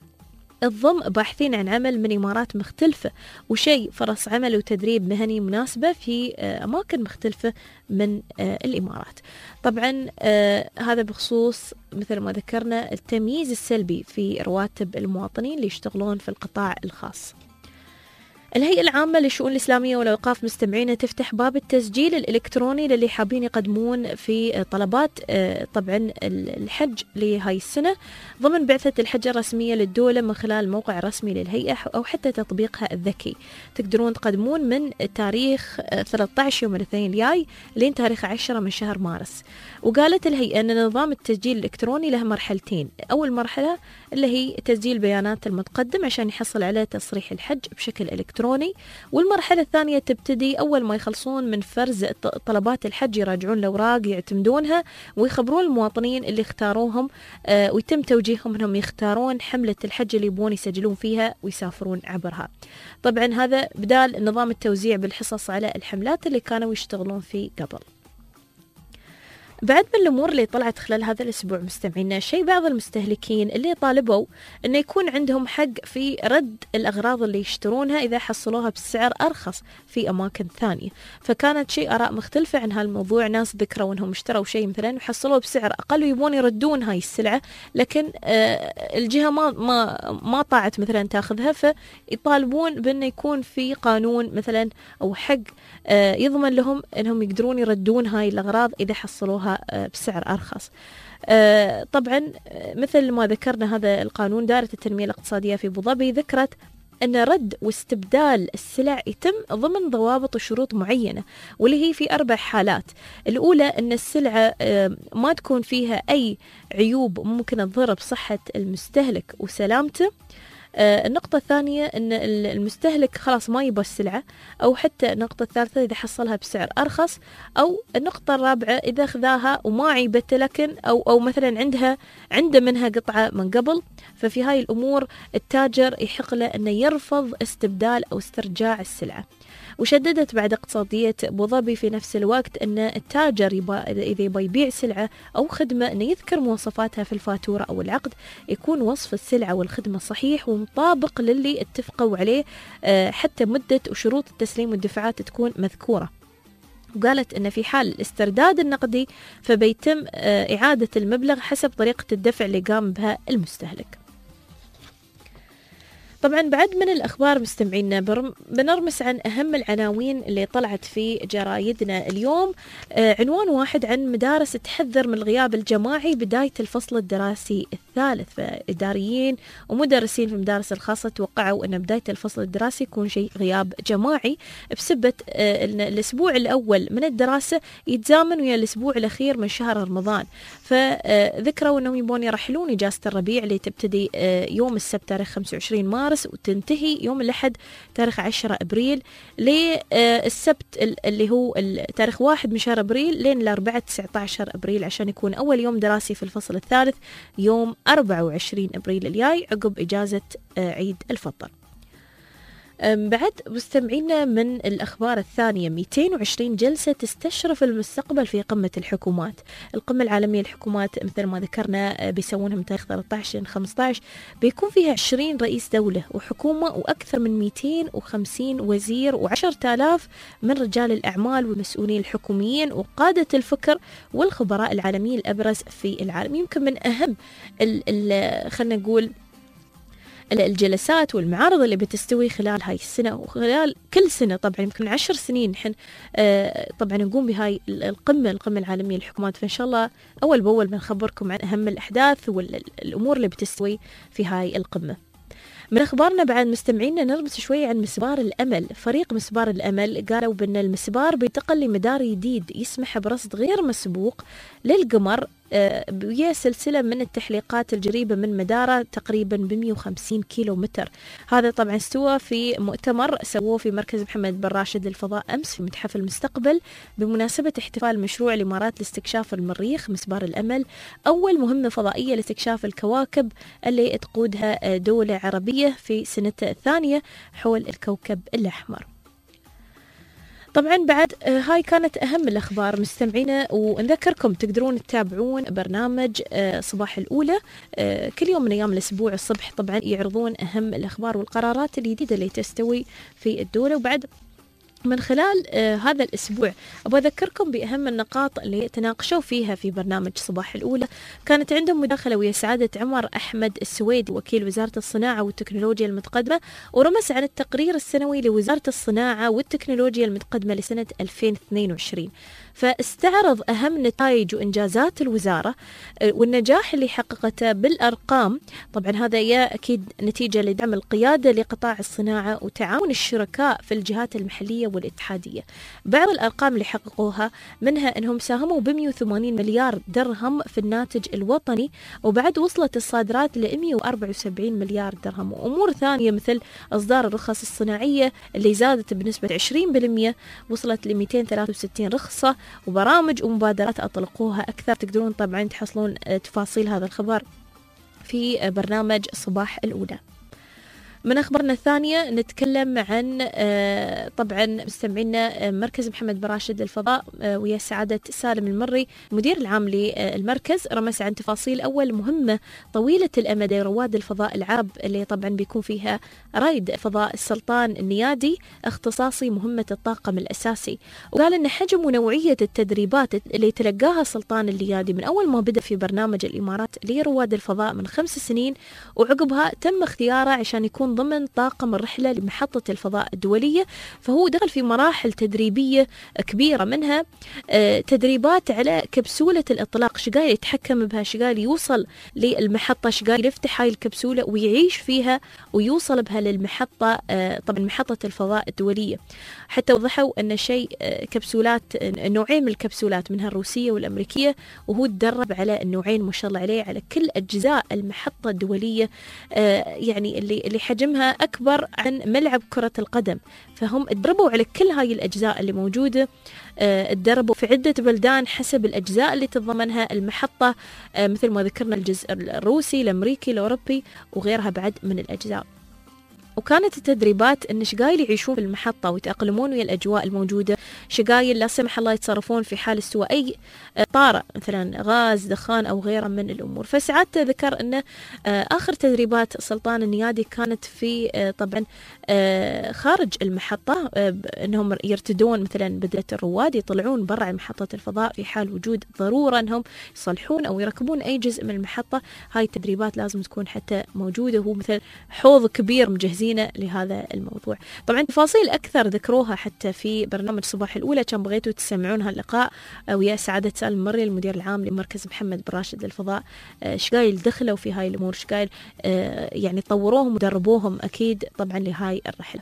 تضم باحثين عن عمل من إمارات مختلفة وشيء فرص عمل وتدريب مهني مناسبة في أماكن مختلفة من الإمارات. طبعا هذا بخصوص مثل ما ذكرنا التمييز السلبي في رواتب المواطنين اللي يشتغلون في القطاع الخاص. الهيئة العامة للشؤون الإسلامية والأوقاف مستمعينا تفتح باب التسجيل الإلكتروني للي حابين يقدمون في طلبات طبعا الحج لهاي السنة ضمن بعثة الحج الرسمية للدولة من خلال الموقع الرسمي للهيئة أو حتى تطبيقها الذكي. تقدرون تقدمون من تاريخ 13 يوم الاثنين الجاي لين تاريخ 10 من شهر مارس. وقالت الهيئة أن نظام التسجيل الإلكتروني له مرحلتين. أول مرحلة اللي هي تسجيل بيانات المتقدم عشان يحصل على تصريح الحج بشكل إلكتروني، والمرحلة الثانية تبتدي أول ما يخلصون من فرز طلبات الحج يراجعون الأوراق يعتمدونها ويخبرون المواطنين اللي اختاروهم ويتم توجيههم أنهم يختارون حملة الحج اللي يبون يسجلون فيها ويسافرون عبرها. طبعا هذا بدال نظام التوزيع بالحصص على الحملات اللي كانوا يشتغلون فيه قبل. بعد من الأمور اللي طلعت خلال هذا الأسبوع مستمعينا، بعض المستهلكين اللي طالبوا أنه يكون عندهم حق في رد الأغراض اللي يشترونها إذا حصلوها بسعر أرخص في أماكن ثانية. فكانت شيء آراء مختلفة عن هالموضوع. ناس ذكروا أنهم اشتروا شيء مثلا وحصلوه بسعر أقل ويبون يردون هاي السلعة، لكن الجهة ما طاعت مثلا تاخذها، فيطالبون بأنه يكون في قانون مثلا أو حق يضمن لهم أنهم يقدرون يردون هاي الأغراض إذا حصلوها بسعر أرخص. طبعا مثل ما ذكرنا، هذا القانون دائرة التنمية الاقتصادية في أبو ظبي ذكرت أن رد واستبدال السلع يتم ضمن ضوابط وشروط معينة، واللي هي في 4 حالات. الأولى أن السلعة ما تكون فيها أي عيوب ممكن تضر بصحة المستهلك وسلامته. النقطة الثانية أن المستهلك خلاص ما يبغى السلعة، أو حتى النقطة الثالثة إذا حصلها بسعر أرخص، أو النقطة الرابعة إذا خذاها وما عيبت لكن أو مثلا عنده منها قطعة من قبل. ففي هاي الأمور التاجر يحق له أنه يرفض استبدال أو استرجاع السلعة. وشددت بعد اقتصادية أبو ظبي في نفس الوقت أن التاجر إذا يبغى يبيع سلعة أو خدمة أنه يذكر مواصفاتها في الفاتورة أو العقد، يكون وصف السلعة والخدمة صحيح ومطابق للي اتفقوا عليه، حتى مدة وشروط التسليم والدفعات تكون مذكورة. وقالت أن في حال الاسترداد النقدي فبيتم إعادة المبلغ حسب طريقة الدفع اللي قام بها المستهلك. طبعا بعد من الأخبار مستمعينا بنرمس عن أهم العناوين اللي طلعت في جرايدنا اليوم. عنوان واحد عن مدارس تحذر من الغياب الجماعي بداية الفصل الدراسي الثالث. فإداريين ومدرسين في المدارس الخاصة توقعوا أن بداية الفصل الدراسي يكون شيء غياب جماعي بسبب أن الأسبوع الأول من الدراسة يتزامن ويا الأسبوع الأخير من شهر رمضان. فذكروا أنهم يبون يرحلون إجازة الربيع اللي تبتدي يوم السبت تاريخ 25 مارس وتنتهي يوم الأحد تاريخ 10 أبريل، للسبت اللي هو تاريخ 1 من شهر أبريل لين الأربعاء 19 أبريل، عشان يكون أول يوم دراسي في الفصل الثالث يوم 24 أبريل الجاي عقب إجازة عيد الفطر. بعد مستمعينا من الأخبار الثانية، 220 جلسة تستشرف المستقبل في قمة الحكومات. القمة العالمية للحكومات مثل ما ذكرنا بيسوونها من تاريخ 13 ل 15، بيكون فيها 20 رئيس دولة وحكومة وأكثر من 250 وزير و10,000 من رجال الأعمال والمسؤولين الحكوميين وقادة الفكر والخبراء العالميين الأبرز في العالم. يمكن من أهم خلنا نقول الجلسات والمعارض اللي بتستوي خلال هاي السنة وخلال كل سنة. طبعا يمكن 10 سنين نحن طبعا نقوم بهاي القمة العالمية للحكومات، فإن شاء الله أول بأول بنخبركم عن أهم الأحداث والأمور اللي بتستوي في هاي القمة. من أخبارنا بعد مستمعينا نربط شوي عن مسبار الأمل. فريق مسبار الأمل قالوا بأن المسبار بينتقل لمدار جديد يسمح برصد غير مسبوق للقمر ويا سلسلة من التحليقات الجريبة من مداره تقريبا ب150 كيلومتر. هذا طبعا استوى في مؤتمر سووه في مركز محمد بن راشد للفضاء أمس في متحف المستقبل بمناسبة احتفال مشروع الإمارات لاستكشاف المريخ مسبار الأمل، أول مهمة فضائية لاستكشاف الكواكب اللي تقودها دولة عربية في سنتها الثانية حول الكوكب الأحمر. طبعا بعد هاي كانت أهم الأخبار مستمعينا، ونذكركم تقدرون تتابعون برنامج صباح الأولى كل يوم من أيام الأسبوع الصبح. طبعا يعرضون أهم الأخبار والقرارات الجديدة اللي تستوي في الدولة. وبعد من خلال هذا الأسبوع أبغى أذكركم بأهم النقاط اللي تناقشوا فيها في برنامج صباح الأولى. كانت عندهم مداخلة ويا سعادة عمر أحمد السويدي وكيل وزارة الصناعة والتكنولوجيا المتقدمة، ورمز عن التقرير السنوي لوزارة الصناعة والتكنولوجيا المتقدمة لسنة 2022. فاستعرض أهم نتائج وإنجازات الوزارة والنجاح اللي حققته بالأرقام. طبعا هذا يا أكيد نتيجة لدعم القيادة لقطاع الصناعة وتعاون الشركاء في الجهات المحلية والاتحادية. بعض الأرقام اللي حققوها منها أنهم ساهموا ب180 مليار درهم في الناتج الوطني، وبعد وصلت الصادرات ل174 مليار درهم. وأمور ثانية مثل إصدار الرخص الصناعية اللي زادت بنسبة 20%، وصلت ل 263 رخصة، وبرامج ومبادرات أطلقوها أكثر. تقدرون طبعا تحصلون تفاصيل هذا الخبر في برنامج صباح الأولى. من أخبارنا الثانية نتكلم عن طبعا مستمعينا مركز محمد بن راشد للفضاء ويا سعادة سالم المري المدير العام للمركز رمز عن تفاصيل أول مهمة طويلة الأمد لرواد الفضاء العرب اللي طبعا بيكون فيها رائد فضاء السلطان النيادي اختصاصي مهمة الطاقم الأساسي. وقال أن حجم ونوعية التدريبات اللي تلقاها السلطان النيادي من أول ما بدأ في برنامج الإمارات لرواد الفضاء من 5 سنين وعقبها تم اختياره عشان يكون ضمن طاقم الرحلة لمحطة الفضاء الدولية، فهو دخل في مراحل تدريبية كبيرة منها تدريبات على كبسولة الإطلاق، شقايل يتحكم بها، شقايل يوصل للمحطة، شقايل يفتح هاي الكبسولة ويعيش فيها ويوصل بها للمحطة طبعا محطة الفضاء الدولية. حتى وضحوا أن شيء كبسولات نوعين من الكبسولات منها الروسية والأمريكية، وهو تدرب على النوعين ما شاء الله عليه على كل أجزاء المحطة الدولية يعني اللي حجمها أكبر عن ملعب كرة القدم، فهم تدربوا على كل هاي الأجزاء اللي موجودة، تدربوا في عدة بلدان حسب الأجزاء اللي تتضمنها المحطة مثل ما ذكرنا الجزء الروسي الأمريكي الأوروبي وغيرها بعد من الأجزاء. وكانت التدريبات أن شقايل يعيشون في المحطة ويتأقلمون ويا الأجواء الموجودة، شقايل لا سمح الله يتصرفون في حال استواء أي طارئ مثلا غاز دخان أو غيره من الأمور. فساعات ذكر أن آخر تدريبات السلطان النيادي كانت في طبعا خارج المحطة، أنهم يرتدون مثلا بدلة الرواد يطلعون برا محطة الفضاء في حال وجود ضرورة أنهم يصلحون أو يركبون أي جزء من المحطة. هاي التدريبات لازم تكون حتى موجودة، هو مثل حوض كبير مجهزين لهذا الموضوع. طبعا تفاصيل أكثر ذكروها حتى في برنامج صباح الأولى، كان بغيتوا تسمعون هاللقاء ويا سعادة سالم المري المدير العام لمركز محمد بن راشد للفضاء. شقايل دخلوا في هاي الأمور، شقايل يعني طوروهم ودربوهم أكيد طبعا لهاي الرحلة.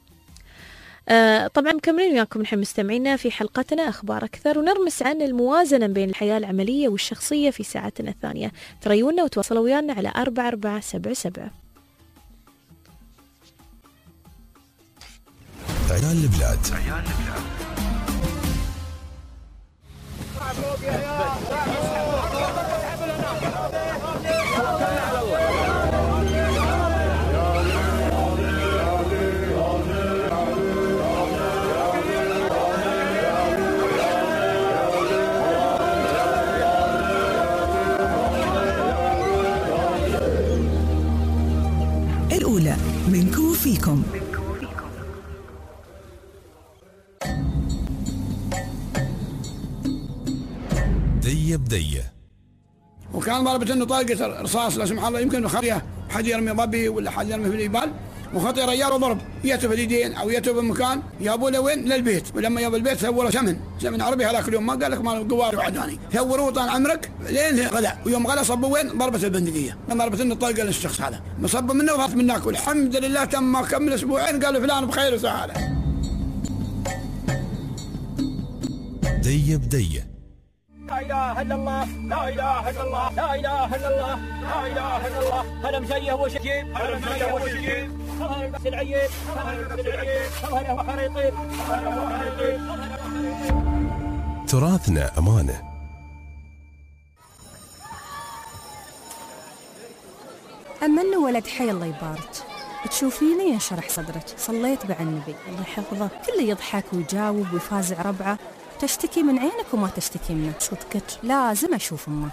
طبعا مكملين وياكم نحن مستمعينا في حلقتنا أخبار أكثر، ونرمس عن الموازنة بين الحياة العملية والشخصية في ساعتنا الثانية. تريونا وتواصلوا ويانا على 4477. عيال البلاد الأولى منكم وفيكم. دية بدية. وكان ضربت انه طلقه رصاص لا سمح الله، يمكن خطيه حد يرمي ضبي ولا حد يرمي في الجبال، وخطي ريال وضرب يته في اليدين او يته بمكان، جابوا له وين؟ للبيت، ولما جاب البيت ثوروا سمن عربي هذاك اليوم، ما قال لك مال قواري وعداني، ثوروه طال عمرك لين غدا، ويوم غدا صبوا وين؟ ضربه البندقيه، ضربت انه طلقه للشخص هذا، مصب منه وهات منك، والحمد لله تم ما كمل اسبوعين قالوا فلان بخير وسعاده. دية بدية. لا إله إلا الله، لا إله إلا الله، لا إله إلا الله، لا إله إلا الله. هلا مزيه وشجيب، هلا مزيه وشجيب، هلا يلبس العيد، هلا يلبس العيد، هلا يروح خريطين، هلا يروح خريطين. تراثنا أمانة. أما إنه ولد حي الله يبارك، تشوفيني ينشرح صدرك، صليت مع النبي الله يحفظه، كله يضحك ويجاوب ويفازع ربعه، تشتكي من عينك وما تشتكي منه. صدقك لازم أشوف أمه.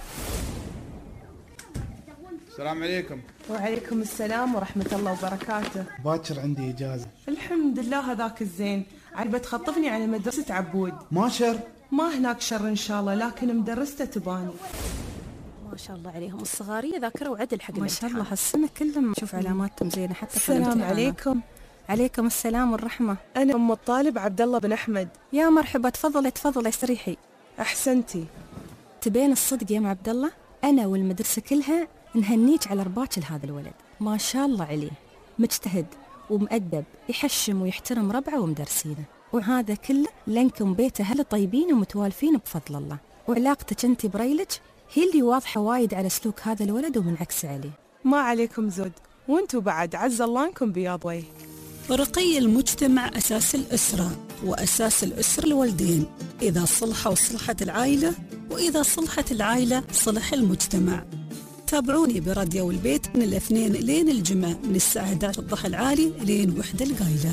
السلام عليكم. وعليكم السلام ورحمة الله وبركاته. باكر عندي إجازة. الحمد لله هذاك الزين، عاد بتخطفني على مدرسة عبود. ما شر؟ ما هناك شر إن شاء الله، لكن مدرسته تباني. ما شاء الله عليهم الصغارية ذاكرة وعدل حق ما شاء الله هالسنة كلهم شوف علاماتهم زينة حتى. السلام عليكم. عليكم السلام والرحمة. أنا أم الطالب عبد الله بن أحمد. يا مرحبا، تفضلي تفضلي استريحي. أحسنتي. تبين الصدق يا ام عبد الله، أنا والمدرسة كلها نهنيك على رباك لهذا الولد، ما شاء الله عليه، مجتهد ومؤدب، يحشم ويحترم ربعه ومدرسينه، وهذا كله لأنكم بيت أهل طيبين ومتوالفين بفضل الله، وعلاقتك أنت بريلك هي اللي واضحة وايد على سلوك هذا الولد ومنعكس عليه. ما عليكم زود، وانتوا بعد عز الله انكم بياض وجه. رقي المجتمع أساس الأسرة، وأساس الأسرة الوالدين، إذا صلحوا صلحت العائلة، وإذا صلحت العائلة صلح المجتمع. تابعوني براديو البيت من الاثنين لين الجمعة من الساعة 11 الضحى العالي لين 1 القايلة.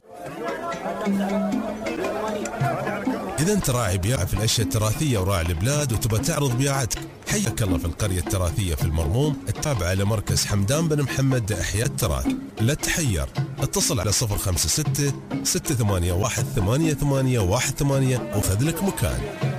إذا أنت راعي بياع في الأشياء التراثية وراعي البلاد وتبى تعرض بياعتك، حياك الله في القرية التراثية في المرموم التابعة لمركز حمدان بن محمد لإحياء التراث. لا تحير، اتصل على 056 681 8818 وخذ لك مكان.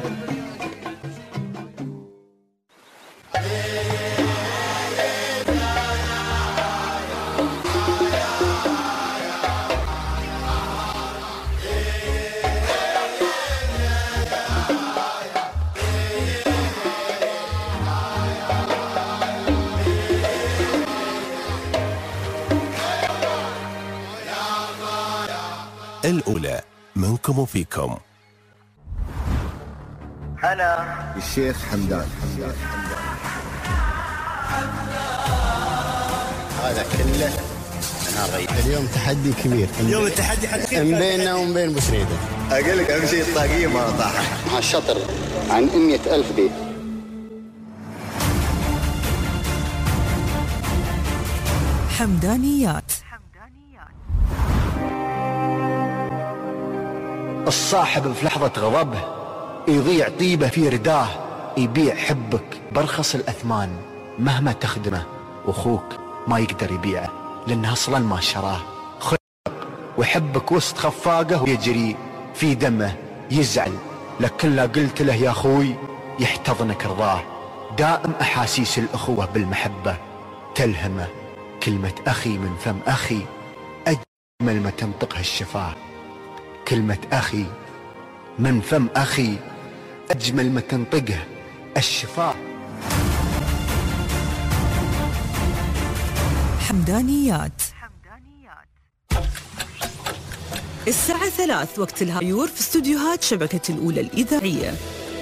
الأولى منكم وفيكم. أنا الشيخ حمدان. هذا كله أنا غير. اليوم تحدي كبير. اليوم التحدي حقيقي بيننا وبين بسريدة. أقول لك أهم شيء الطاقية ما طاحت. مع الشطر عن 100,000 بيت. حمدانيات. الصاحب في لحظة غضبه يضيع طيبه في رداه، يبيع حبك برخص الأثمان مهما تخدمه، وأخوك ما يقدر يبيعه لأنه أصلا ما شراه. خلق وحبك وسط خفاقه ويجري في دمه، يزعل لكن لا قلت له يا أخوي يحتضنك رضاه. دائم أحاسيس الأخوة بالمحبة تلهمه، كلمة أخي من فم أخي أجمل ما تنطقها الشفاه. كلمة أخي من فم أخي أجمل ما تنطقه الشفاه. حمدانيات. الساعة 3 وقت الهايور في استوديوهات شبكة الأولى الإذاعية.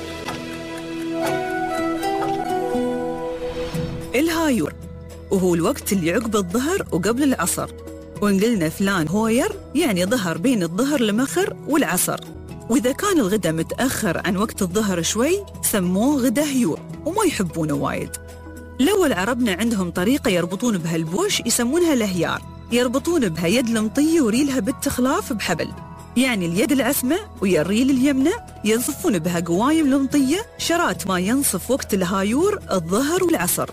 الهايور وهو الوقت اللي عقب الظهر وقبل العصر، وإن قلنا فلان هوير يعني ظهر بين الظهر لمخر والعصر. وإذا كان الغدا متأخر عن وقت الظهر شوي سموه غدا هيور وما يحبونه وايد. لو العربنا عندهم طريقة يربطون بها البوش يسمونها لهيار، يربطون بها يد المطية وريلها بالتخلاف بحبل، يعني اليد العسمة ويا الريل اليمنى ينصفون بها قوايم المطية شرات ما ينصف وقت الهايور الظهر والعصر.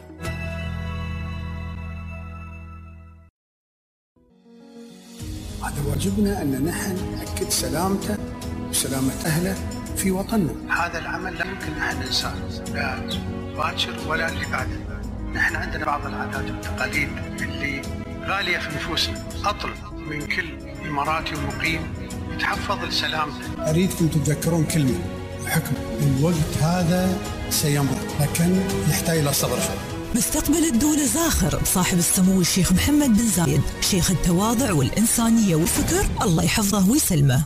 هذا واجبنا أن نحن نأكد سلامته وسلامة أهله في وطننا. هذا العمل لا يمكن نحن ننساه، لا باكر ولا اللي بعده. نحن عندنا بعض العادات والتقاليد اللي غالية في نفوسنا. أطلب من كل إماراتي ومقيم يتحفظ لسلامته. أريدكم تتذكرون كلمة وحكمة، الوقت هذا سيمر لكن يحتاج إلى صبر شوي. مستقبل الدولة زاخر بصاحب السمو الشيخ محمد بن زايد، شيخ التواضع والإنسانية والفكر، الله يحفظه ويسلمه.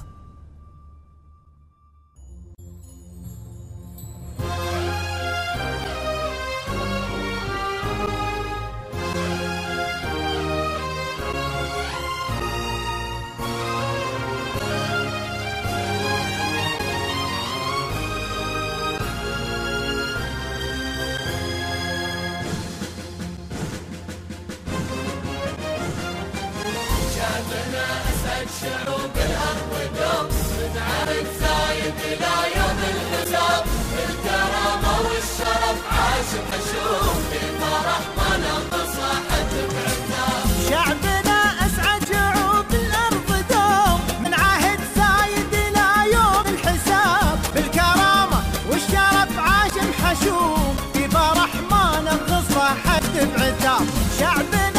شعوب الأرض دوم نتعارك زايد إلى يوم الحساب. الكرامة والشرف عاش بحشوم في فرح ما نقص حد بعتاب. شعبنا أسعد شعوب الأرض دوم من عهد زايد إلى يوم الحساب. بالكرامة والشرف عاش بحشوم في فرح ما نقص حد بعتاب. شعبنا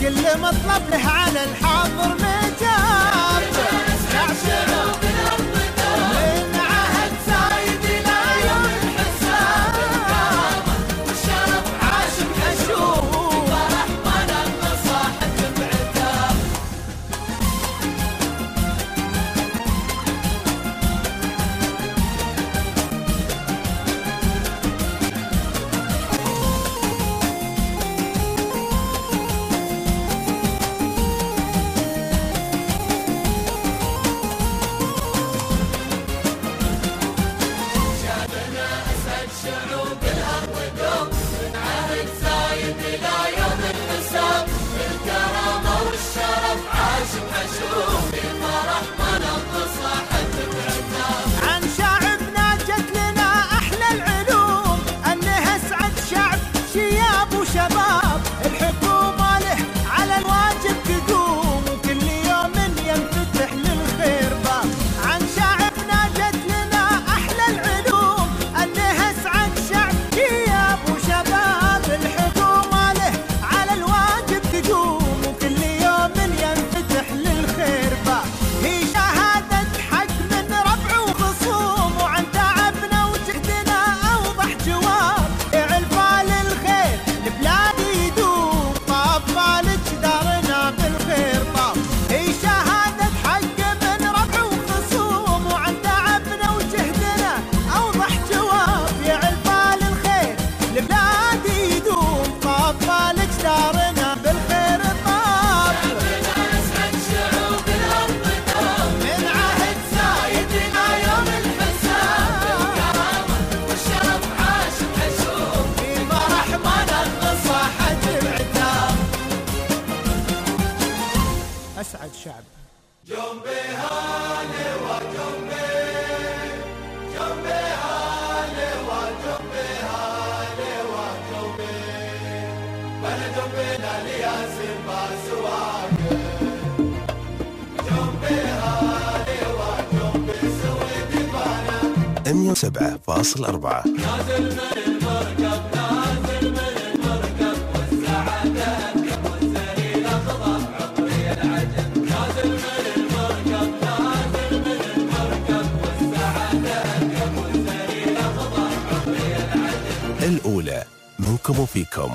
كل مطلب له على الحاضر مجاب. شعب الأرض دوم من عهد سايد إلى يوم الحساب. الكرامة والشرف عاش بحشوم فرح ما نلقى صاحب بعتاب. شعبنا أسعد شعوب الأرض دوم من عهد سايد إلى يوم الحساب. الكرامة والشرف عاش بحشوم فرح ما نلقى صاحب بعتاب. عن شعبنا جت لنا أحلى العلوم أنه أسعد شعب شياب وشباب. الحكومة له على الواجب تقوم وكل يوم ينفتح للخير باب. عن شعبنا جت لنا أحلى العلوم أنه أسعد شعب شياب وشباب. الحكومة له على الواجب تقوم وكل يوم ينفتح للخير باب. هي شهادة حق من ربع وخصوم وعن تعبنا وجهدنا أوضح جواب. عالفال الخير البلاد يدوم طاب مالك دارنا بالخير طاب. هي شهادة حق من ربع وخصوم وعن تعبنا وجهدنا أوضح جواب. عالفال الخير البلاد يدوم طاب مالك دارنا بالخير طاب. أسعد شعوب الأرض دوم من عهد سايد إلى يوم الحساب. الكرامة والشرف عاش بحشوم في فرح ما نلقى صاحب بعتاب. أسعد شعب جنبي هاني وجنبي جنبي هاني وجنبي هاني وجنبي بلا جنبنا لياسين ما سواك. جنبي هاني وجنبي سوي دبانا 107.4. نازل من المركب نازل من المركب والسعادة أنكب والزريل أخضر عمري العجب. نازل من المركب نازل من المركب والسعادة أنكب والزريل أخضر عمري العجب. الأولى منكم وفيكم.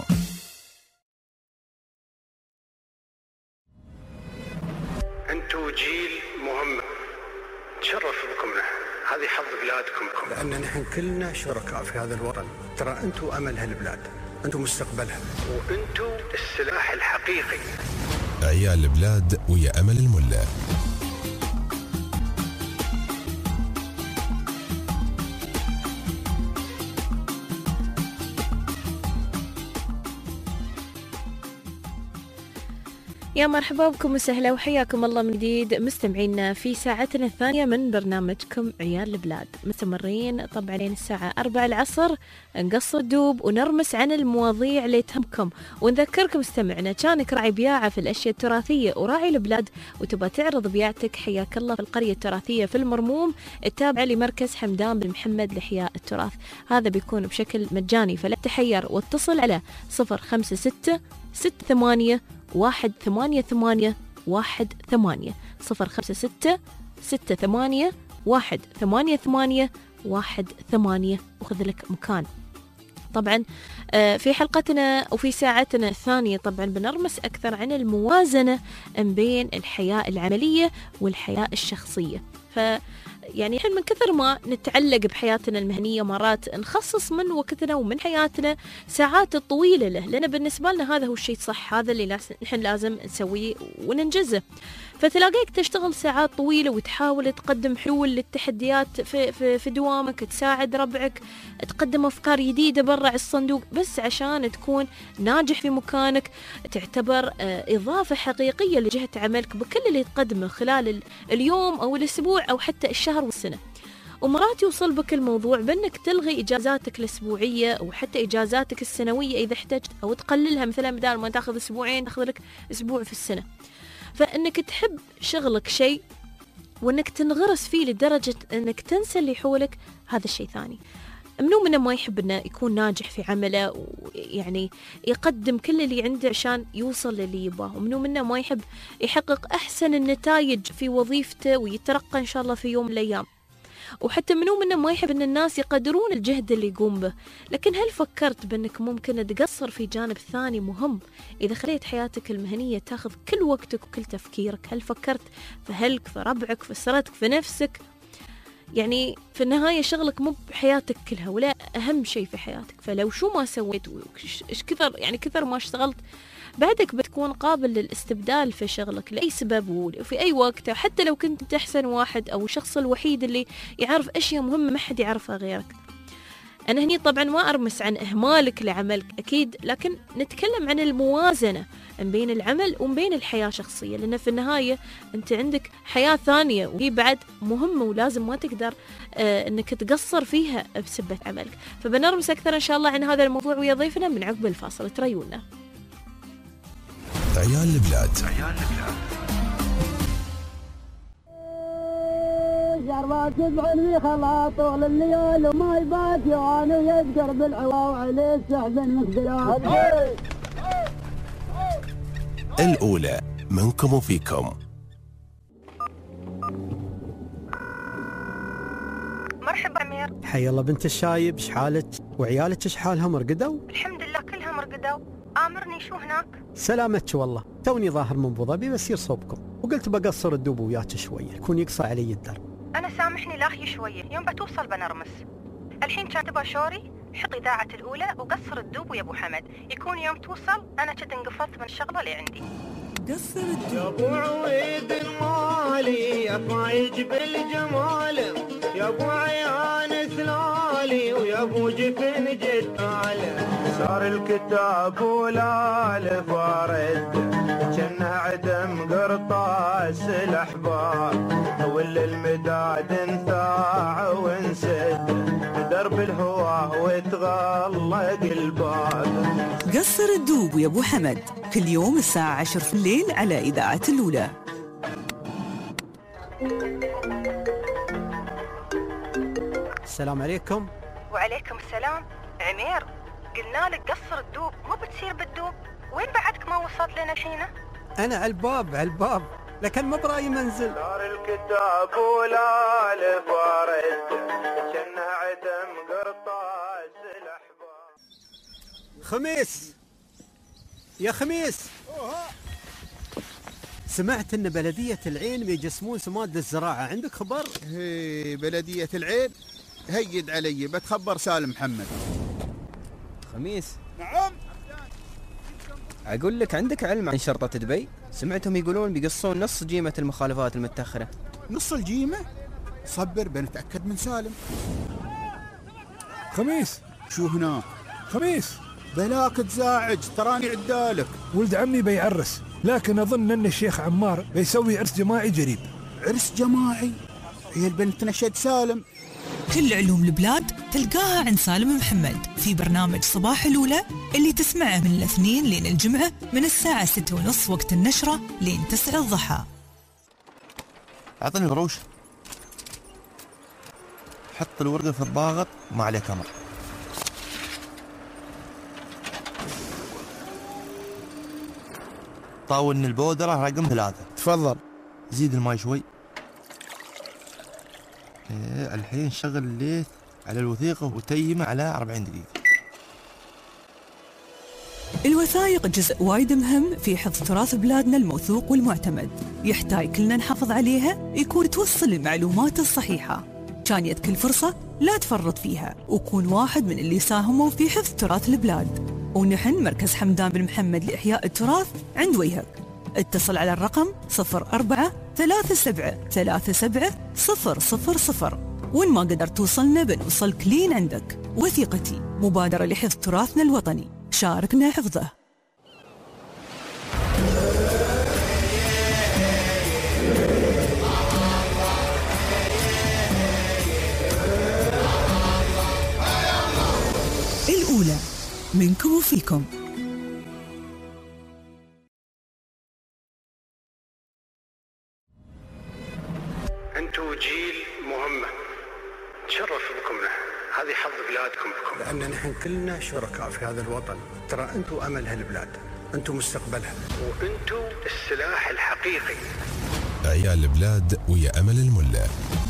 أنتوا جيل مهم تشرف بكم نحن. هذه حظ بلادكم بكم لأن نحن كلنا شركاء في هذا الوطن. ترى أنتوا أمل هالبلاد، أنتوا مستقبلها وأنتوا السلاح الحقيقي. عيال البلاد ويا أمل الملا. يا مرحبا بكم وسهلا وحياكم الله من جديد مستمعينا في ساعتنا الثانية من برنامجكم عيال البلاد. مستمرين طبعا لين الساعة 4 العصر نقص الدوب ونرمس عن المواضيع اللي تهمكم. ونذكركم مستمعنا كانك راعي بياعة في الأشياء التراثية وراعي البلاد وتبى تعرض بياعتك حياك الله في القرية التراثية في المرموم التابعة لمركز حمدان بن محمد لإحياء التراث. هذا بيكون بشكل مجاني فلا تحير واتصل على 056 68 188 18 056 68 188 18 وخذ لك مكان. طبعا في حلقتنا وفي ساعتنا الثانية طبعا بنرمس أكثر عن الموازنة بين الحياة العملية والحياة الشخصية. يعني احنا من كثر ما نتعلق بحياتنا المهنية مرات نخصص من وقتنا ومن حياتنا ساعات طويلة له، لأن بالنسبة لنا هذا هو الشيء صح، هذا اللي نحن لازم نسويه وننجزه. فتلاقيك تشتغل ساعات طويلة وتحاول تقدم حلول للتحديات في دوامك، تساعد ربعك، تقدم أفكار جديدة برا الصندوق بس عشان تكون ناجح في مكانك، تعتبر إضافة حقيقية لجهة عملك بكل اللي تقدمه خلال اليوم أو الأسبوع أو حتى الشهر والسنة. ومرات يوصل بك الموضوع بأنك تلغي إجازاتك الأسبوعية أو حتى إجازاتك السنوية إذا احتجت، أو تقللها، مثلا بدال ما تاخذ أسبوعين تاخذ لك أسبوع في السنة. فإنك تحب شغلك شيء وإنك تنغرس فيه لدرجة إنك تنسى اللي حولك، هذا الشيء ثاني. منو منا ما يحب انه يكون ناجح في عمله ويعني يقدم كل اللي عنده عشان يوصل للي يباه، ومنو منا ما يحب يحقق احسن النتائج في وظيفته ويترقى ان شاء الله في يوم من الايام، وحتى منو منا ما يحب ان الناس يقدرون الجهد اللي يقوم به. لكن هل فكرت بانك ممكن تقصر في جانب ثاني مهم اذا خليت حياتك المهنية تاخذ كل وقتك وكل تفكيرك؟ هل فكرت في اهلك، في ربعك، في اسرتك، في نفسك؟ يعني في النهاية شغلك مو بحياتك كلها ولا أهم شيء في حياتك، فلو شو ما سويت وإيش كثر يعني كثر ما اشتغلت بعدك بتكون قابل للاستبدال في شغلك لأي سبب وفي أي وقت، حتى لو كنت أحسن واحد أو الشخص الوحيد اللي يعرف أشياء مهمة ما حد يعرفها غيرك. أنا هني طبعا ما أرمس عن إهمالك لعملك أكيد، لكن نتكلم عن الموازنة بين العمل وبين الحياة الشخصية، لأن في النهاية أنت عندك حياة ثانية وهي بعد مهمة ولازم ما تقدر أنك تقصر فيها بسبة عملك. فبنرمس أكثر إن شاء الله عن هذا الموضوع ويا ضيفنا من عقب الفاصل. تريونا عيال البلاد. جربات بعلمي خلاص طول الليل وما يبات يوان ويذكر بالعوا وعليه السحب المقدرات. الأولى منكم وفيكم. مرحبا أمير. حي الله بنت الشايب، شحالك وعيالك شحالهم رقدوا؟ الحمد لله كلهم رقدوا. آمرني شو هناك؟ سلامتك والله، توني ظاهر من ابو ظبي بسير صوبكم وقلت بقصر الدوب وياك شويه، يكون يقصى علي الدرب. أنا سامحني لاخي شوية، يوم بتوصل بنرمس. الحين كاتبة شوري، حط إذاعة الأولى وقصر الدوب ويا أبو حمد، يكون يوم توصل أنا كنت انقفلت من الشغلة اللي عندي. قصر الدوب يا أبو عويد المالي يا فايج بالجمال يا أبو عيان سلالي ويا أبو جفن جدال، صار الكتاب ولا الفارد جنه عدم قرطاس الأحباب ولا المداد انثاع وانسد درب الهواه وتغلق الباب. قصر الدوب ويا أبو حمد كل يوم الساعة 10 في الليل على إذاعة الأولى. السلام عليكم. وعليكم السلام. عمير قلنا لك قصر الدوب مو بتصير بالدوب، وين بعدك ما وصلت لنا شينا؟ أنا على الباب لكن ما براي منزل. صار الكتاب ولا الفارد جنه عدم قرطاس الأحباب. خميس يا خميس، سمعت ان بلدية العين بيجسمون سماد للزراعة، عندك خبر؟ هي بلدية العين هيد علي، بتخبر سالم محمد. خميس. نعم. أقول لك عندك علم عن شرطة دبي؟ سمعتهم يقولون بيقصون نص جيمة المخالفات المتأخرة. نص الجيمة؟ صبر بنتأكد من سالم. خميس. شو هناك؟ خميس بلاك تزاعج، تراني عدالك. ولد عمي بيعرس، لكن أظن أن الشيخ عمار بيسوي عرس جماعي قريب. عرس جماعي؟ هي البنت نشد سالم. كل علوم البلاد تلقاها عند سالم محمد في برنامج صباح الأولى اللي تسمعه من الاثنين لين الجمعة من الساعة 6:30 وقت النشرة لين 9 الضحى. أعطني قروش. حط الورقة في الضاغط ما عليه كمر. طاولني البودرة رقم 3. تفضل. زيد الماء شوي. الحين شغل الليث على الوثيقة وتيمه على 40 دقيقة. الوثائق جزء وايد مهم في حفظ تراث بلادنا الموثوق والمعتمد، يحتاج كلنا نحافظ عليها يكون توصل المعلومات الصحيحة. كان يد كل فرصة لا تفرط فيها وكون واحد من اللي ساهموا في حفظ تراث البلاد. ونحن مركز حمدان بن محمد لإحياء التراث عند وجهك. اتصل على الرقم 04-3737-000. وإن ما قدرت توصلنا بنوصلك لين عندك. وثيقتي مبادرة لحفظ تراثنا الوطني، شاركنا حفظه. الأولى منكم وفيكم. انتوا جيل مهمة، تشرف بكم له. هذه حظ بلادكم بكم، لأن نحن كلنا شركاء في هذا الوطن. ترى أنتم أمل هالبلاد، أنتم مستقبلها، وأنتم السلاح الحقيقي. عيال البلاد ويا أمل الملا.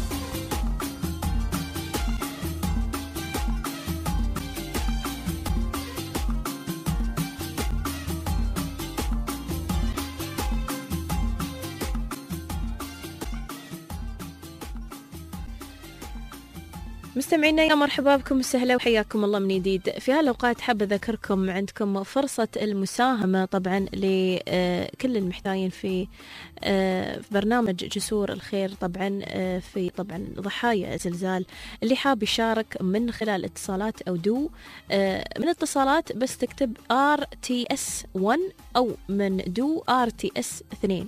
مستمعينا يا مرحبا بكم وسهلا وحياكم الله من جديد. في هالأوقات حابة أذكركم عندكم فرصة المساهمة طبعا لكل المحتاجين في برنامج جسور الخير، طبعا في طبعا ضحايا الزلزال. اللي حاب يشارك من خلال اتصالات أو من اتصالات بس تكتب RTS1 أو من RTS2.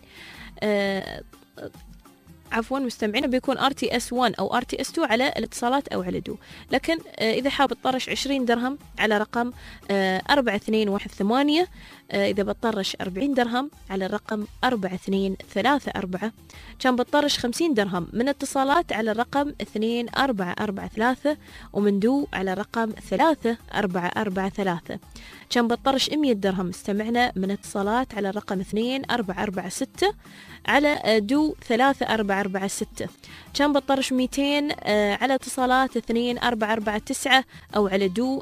عفوا مستمعين، بيكون RTS1 أو RTS2 على الاتصالات أو على دو. لكن إذا حاب تطرش 20 درهم على رقم 4218، إذا بتطرش 40 درهم على الرقم 4234، كان بتطرش 50 درهم من اتصالات على الرقم 2443، ومن دو على الرقم 3443. كان بتطرش 100 درهم استمعنا من اتصالات على الرقم 2446 على دو 3446. كان بتطرش 200 على اتصالات 2449 أو على دو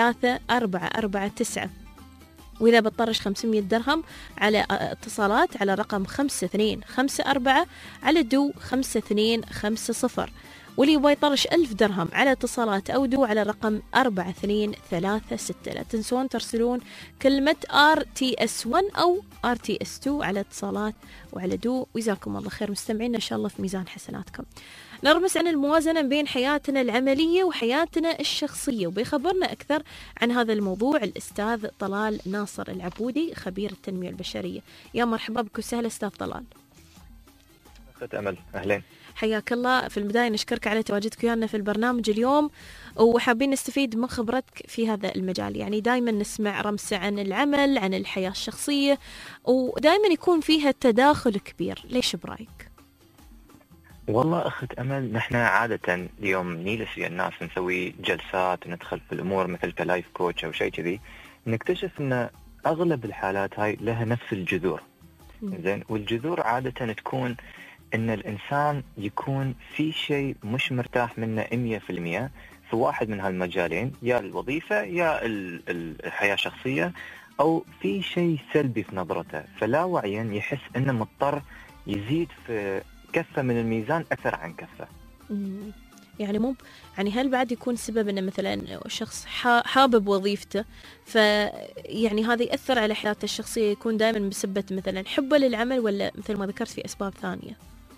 3449. وإذا بتطرش 500 درهم على اتصالات على رقم 5254 على دو 5250. واللي يبغى يطرش 1000 درهم على اتصالات أو دو على رقم 4236. لا تنسون ترسلون كلمة RTS1 أو RTS2 على اتصالات وعلى دو، وجزاكم الله خير مستمعين، إن شاء الله في ميزان حسناتكم. نرمس عن الموازنة بين حياتنا العملية وحياتنا الشخصية، وبيخبرنا أكثر عن هذا الموضوع الأستاذ طلال ناصر العبودي، خبير التنمية البشرية. يا مرحبا بك وسهلا أستاذ طلال. أخت أمل، أهلين. حياك الله. في البداية نشكرك على تواجدك ويانا في البرنامج اليوم، وحابين نستفيد من خبرتك في هذا المجال. يعني دائما نسمع رمسة عن العمل، عن الحياة الشخصية، ودائما يكون فيها تداخل كبير، ليش برأيك؟ والله أخت أمل، نحن عادة اليوم نجلس ويا الناس نسوي جلسات وندخل في الأمور مثل كلايف كوتش أو شيء كذي، نكتشف أن أغلب الحالات هاي لها نفس الجذور. زين، والجذور عادة تكون ان الانسان يكون في شيء مش مرتاح منه 100% في واحد من هالمجالين، يا الوظيفة يا الحياة الشخصية، او في شيء سلبي في نظرته، فلا وعيا يحس انه مضطر يزيد في كفة من الميزان اكثر عن كفة. يعني مو يعني هل بعد يكون سبب انه مثلا شخص حابب وظيفته، فيعني هذا يأثر على حياته الشخصية، يكون دائما بسبة مثلا حبه للعمل، ولا مثل ما ذكرت في اسباب ثانية؟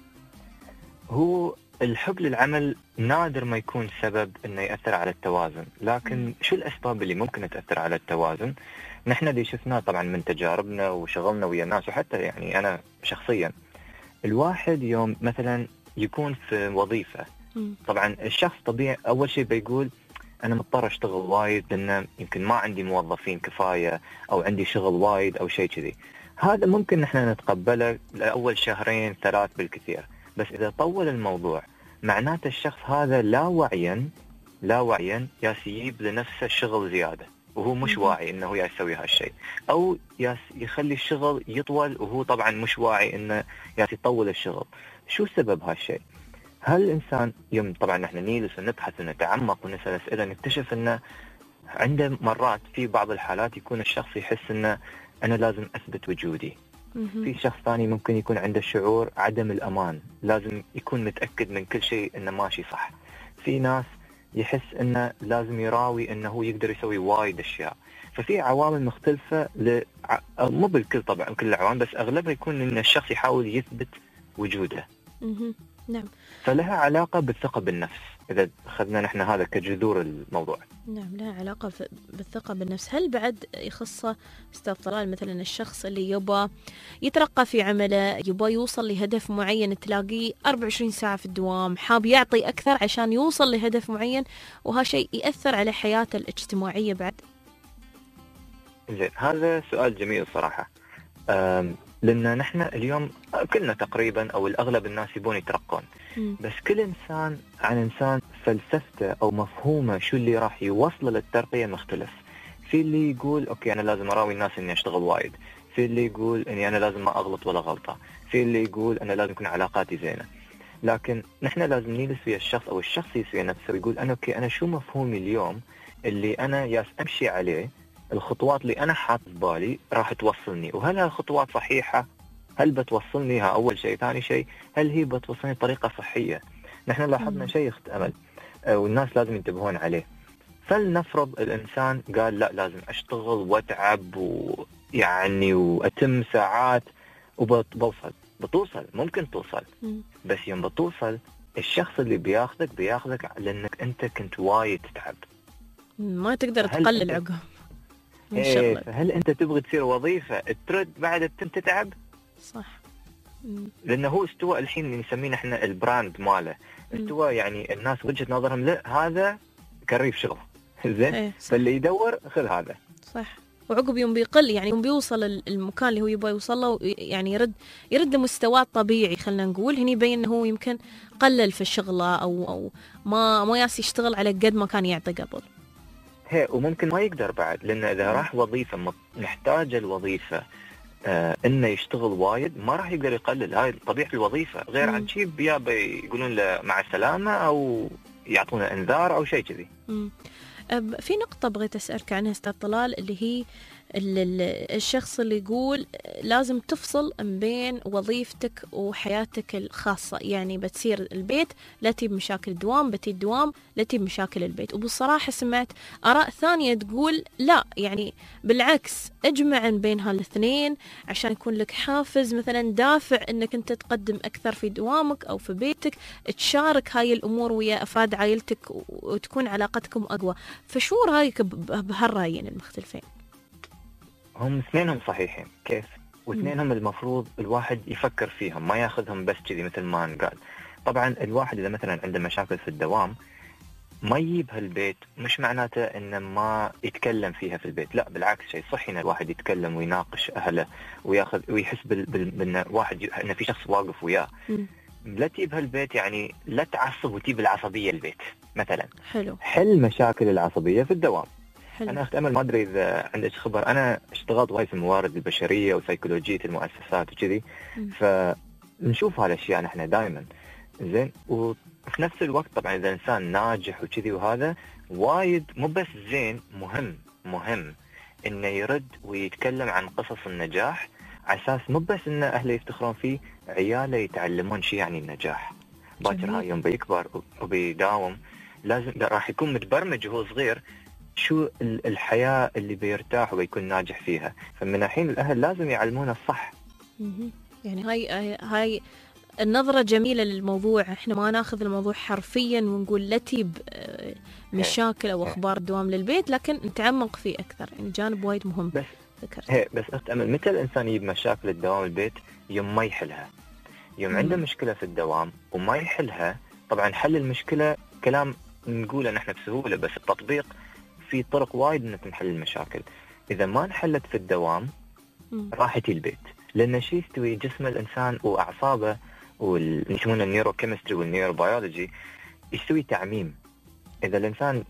هو الحب للعمل نادر ما يكون سبب انه يأثر على التوازن، لكن شو الاسباب اللي ممكن تأثر على التوازن؟ نحن اللي شفناه طبعا من تجاربنا وشغلنا ويا الناس، وحتى يعني انا شخصيا، الواحد يوم مثلا يكون في وظيفة، طبعا الشخص طبيعي اول شيء بيقول انا مضطر اشتغل وايد لان يمكن ما عندي موظفين كفاية او عندي شغل وايد او شيء كذي. هذا ممكن نحن نتقبله لاول شهرين 3 بالكثير، بس اذا طول الموضوع معناته الشخص هذا لا وعيا يجيب لنفسه شغل زيادة وهو مش واعي انه يسوي هالشيء، او يخلي الشغل يطول وهو طبعا مش واعي انه يطول الشغل. شو سبب هالشيء؟ هل الإنسان يوم طبعا نحن نجلس ونبحث ونتعمق ونسأل أسئلة، نكتشف أنه عنده مرات في بعض الحالات يكون الشخص يحس أنه أنا لازم أثبت وجودي. في شخص ثاني ممكن يكون عنده شعور عدم الأمان، لازم يكون متأكد من كل شيء أنه ماشي صح. في ناس يحس أنه لازم يراوي أنه هو يقدر يسوي وايد أشياء. ففي عوامل مختلفة مو بالكل طبعا، كل العوامل، بس أغلبها يكون أن الشخص يحاول يثبت وجوده. نعم. فلها علاقة بالثقة بالنفس، إذا أخذنا نحن هذا كجذور الموضوع. نعم، لها علاقة بالثقة بالنفس. هل بعد يخص أستاذ طلال مثلا الشخص اللي يبغى يترقى في عمله، يبغى يوصل لهدف معين، تلاقيه 24 ساعة في الدوام، حاب يعطي أكثر عشان يوصل لهدف معين، وهالشيء يأثر على حياته الاجتماعية بعد؟ زين، هذا سؤال جميل صراحة، لأن نحن اليوم كلنا تقريبا او الاغلب الناس يبون يترقون، بس كل انسان عن انسان فلسفته او مفهومه شو اللي راح يوصل للترقيه مختلف. في اللي يقول اوكي انا لازم اراوي الناس اني اشتغل وايد، في اللي يقول اني انا لازم ما اغلط ولا غلطه، في اللي يقول انا لازم يكون علاقاتي زينه. لكن نحن لازم نجلس ويا الشخص او الشخص يسوي نفسه ويقول انا اوكي انا شو مفهومي اليوم اللي انا ياس امشي عليه، الخطوات اللي انا حاط في بالي راح توصلني، وهل هالخطوات صحيحه؟ هل بتوصلني؟ اول شيء. ثاني شيء، هل هي بتوصلني بطريقه صحيه؟ نحن لاحظنا شيء اخت امل والناس لازم ينتبهون عليه. فلنفرض الانسان قال لا لازم اشتغل واتعب ويعني واتم ساعات وبوصل. بتوصل، ممكن توصل، بس يوم بتوصل الشخص اللي بياخذك لانك انت كنت وايد تتعب، ما تقدر تقلل عقب من شغلك. فهل انت تبغى تصير وظيفه ترد بعد تتعب؟ صح. لانه هو استوى الحين نسميه احنا البراند ماله، استوى يعني الناس وجهه نظرهم لا هذا كريف شغل زين، فاللي يدور خذ هذا. صح. وعقب يوم بيقل يعني يوم بيوصل المكان اللي هو يبغى يوصل له يعني يرد لمستواه الطبيعي، خلينا نقول هني يبين انه هو يمكن قلل في الشغله او ما ياس يشتغل على قد ما كان يعطي قبل. وممكن ما يقدر بعد، لان اذا راح وظيفه محتاجه الوظيفه انه يشتغل وايد ما راح يقدر يقلل. هاي طبيعه الوظيفه، غير عن شيء يقولون له مع السلامه او يعطونه انذار او شيء كذي. في نقطة بغيت أسألك عنها أستاذ طلال، اللي هي الشخص اللي يقول لازم تفصل بين وظيفتك وحياتك الخاصة، يعني بتصير البيت لا تجيب مشاكل الدوام، بتي الدوام لا تجيب مشاكل البيت. وبالصراحة سمعت آراء ثانية تقول لا، يعني بالعكس اجمع بين هالاثنين عشان يكون لك حافز مثلا دافع انك انت تقدم اكثر في دوامك او في بيتك، تشارك هاي الامور ويا افراد عائلتك وتكون علاقتكم اقوى. فشو رايك بهالرايين المختلفين؟ هم اثنينهم صحيحين. كيف؟ واثنينهم المفروض الواحد يفكر فيهم، ما ياخذهم بس كذي مثل ما نقال. طبعا الواحد اذا مثلا عنده مشاكل في الدوام ما يجيبها البيت، مش معناته انه ما يتكلم فيها في البيت، لا بالعكس شيء صحي ان الواحد يتكلم ويناقش اهله وياخذ ويحس بان واحد ان في شخص واقف وياه. لا تجيبها البيت، يعني لا تعصب وتجيب العصبيه البيت مثلا. حلو. حل مشاكل العصبيه في الدوام. حلو. انا اخت امل ما ادري اذا عندك خبر، انا اشتغلت وايد في الموارد البشريه وسيكولوجيه المؤسسات وكذي، فنشوف هالاشياء نحن دائما زين. وفي نفس الوقت طبعا اذا انسان ناجح وكذي وهذا وايد مو بس زين، مهم انه يرد ويتكلم عن قصص النجاح، على اساس مو بس ان اهله يفتخرون فيه، عياله يتعلمون شيء يعني النجاح. باكر هاي يوم بيكبر وبيداوم لازم راح يكون متبرمج وهو صغير شو الحياة اللي بيرتاح وبيكون ناجح فيها. فمن الحين الأهل لازم يعلمونا الصح. يعني هاي النظرة جميلة للموضوع، احنا ما ناخذ الموضوع حرفيا ونقول لا تجيب مشاكل او اخبار الدوام للبيت، لكن نتعمق فيه اكثر، يعني جانب وايد مهم. بس ذكرت بس اخت امل، متى الانسان يجيب مشاكل الدوام البيت؟ يوم ما يحلها. يوم عنده مشكلة في الدوام وما يحلها، طبعا حل المشكلة كلام نقوله نحن بسهولة، بس التطبيق في طرق وايد انك نحل المشاكل. اذا ما انحلت في الدوام راح تجي البيت، لان شيء يستوي جسم الانسان واعصابه يسمونه النيورو كيمستري والنيورو بيولوجي، يستوي تعميم. اذا الانسان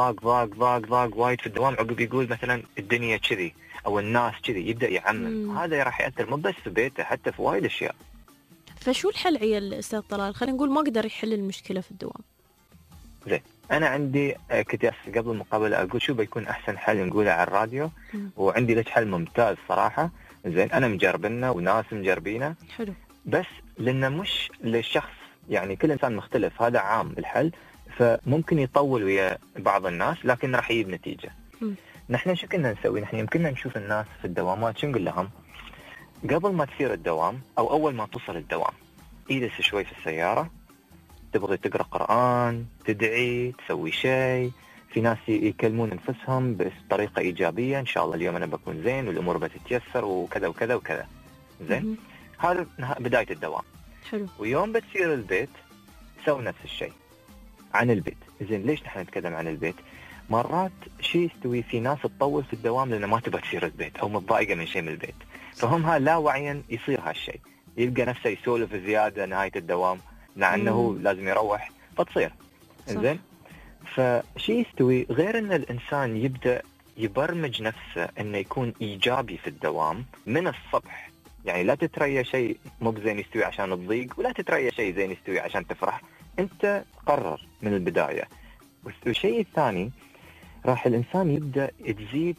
ضاق وايد في الدوام، عقب يقول مثلا الدنيا كذي او الناس كذي، يبدا يعمم. هذا راح ياثر مو بس في بيته، حتى في وايد اشياء. فشو الحل عيال استاذ طلال؟ خلينا نقول ما قدر يحل المشكله في الدوام. زين، انا عندي كنت قبل المقابله اقول شو بيكون احسن حل نقوله على الراديو، وعندي لك حل ممتاز صراحه. زين، انا مجربينه وناس مجربينه. حلو. بس لانه مش للشخص، يعني كل انسان مختلف، هذا عام الحل، فممكن يطول ويا بعض الناس لكن راح يجيب نتيجه. نحن شو كنا نسوي؟ نحن يمكننا نشوف الناس في الدوامات شو نقول لهم قبل ما تصير الدوام او اول ما توصل الدوام. اجلس شوي في السياره، تبغي تقرأ قرآن، تدعي، تسوي شيء. في ناس يكلمون انفسهم بطريقة إيجابية، إن شاء الله اليوم أنا بكون زين والأمور بتتيسر وكذا وكذا وكذا. زين، هذا بداية الدوام. حلو. ويوم بتصير البيت سوي نفس الشيء عن البيت. زين، ليش نحن نتكلم عن البيت؟ مرات شيء يستوي في ناس تطول في الدوام لأنه ما تبغى تصير البيت أو متضايقة من شيء من البيت، فهم لا وعيا يصير هالشيء. يلقى نفسه يسولف زياده نهايه الدوام مع انه لازم يروح، فتصير زين. فشي يستوي غير ان الانسان يبدا يبرمج نفسه انه يكون ايجابي في الدوام من الصبح. يعني لا تتريا شيء مو بزين يستوي عشان تضيق، ولا تتريا شيء زين يستوي عشان تفرح. انت قرر من البدايه. والشيء الثاني راح الانسان يبدا تزيد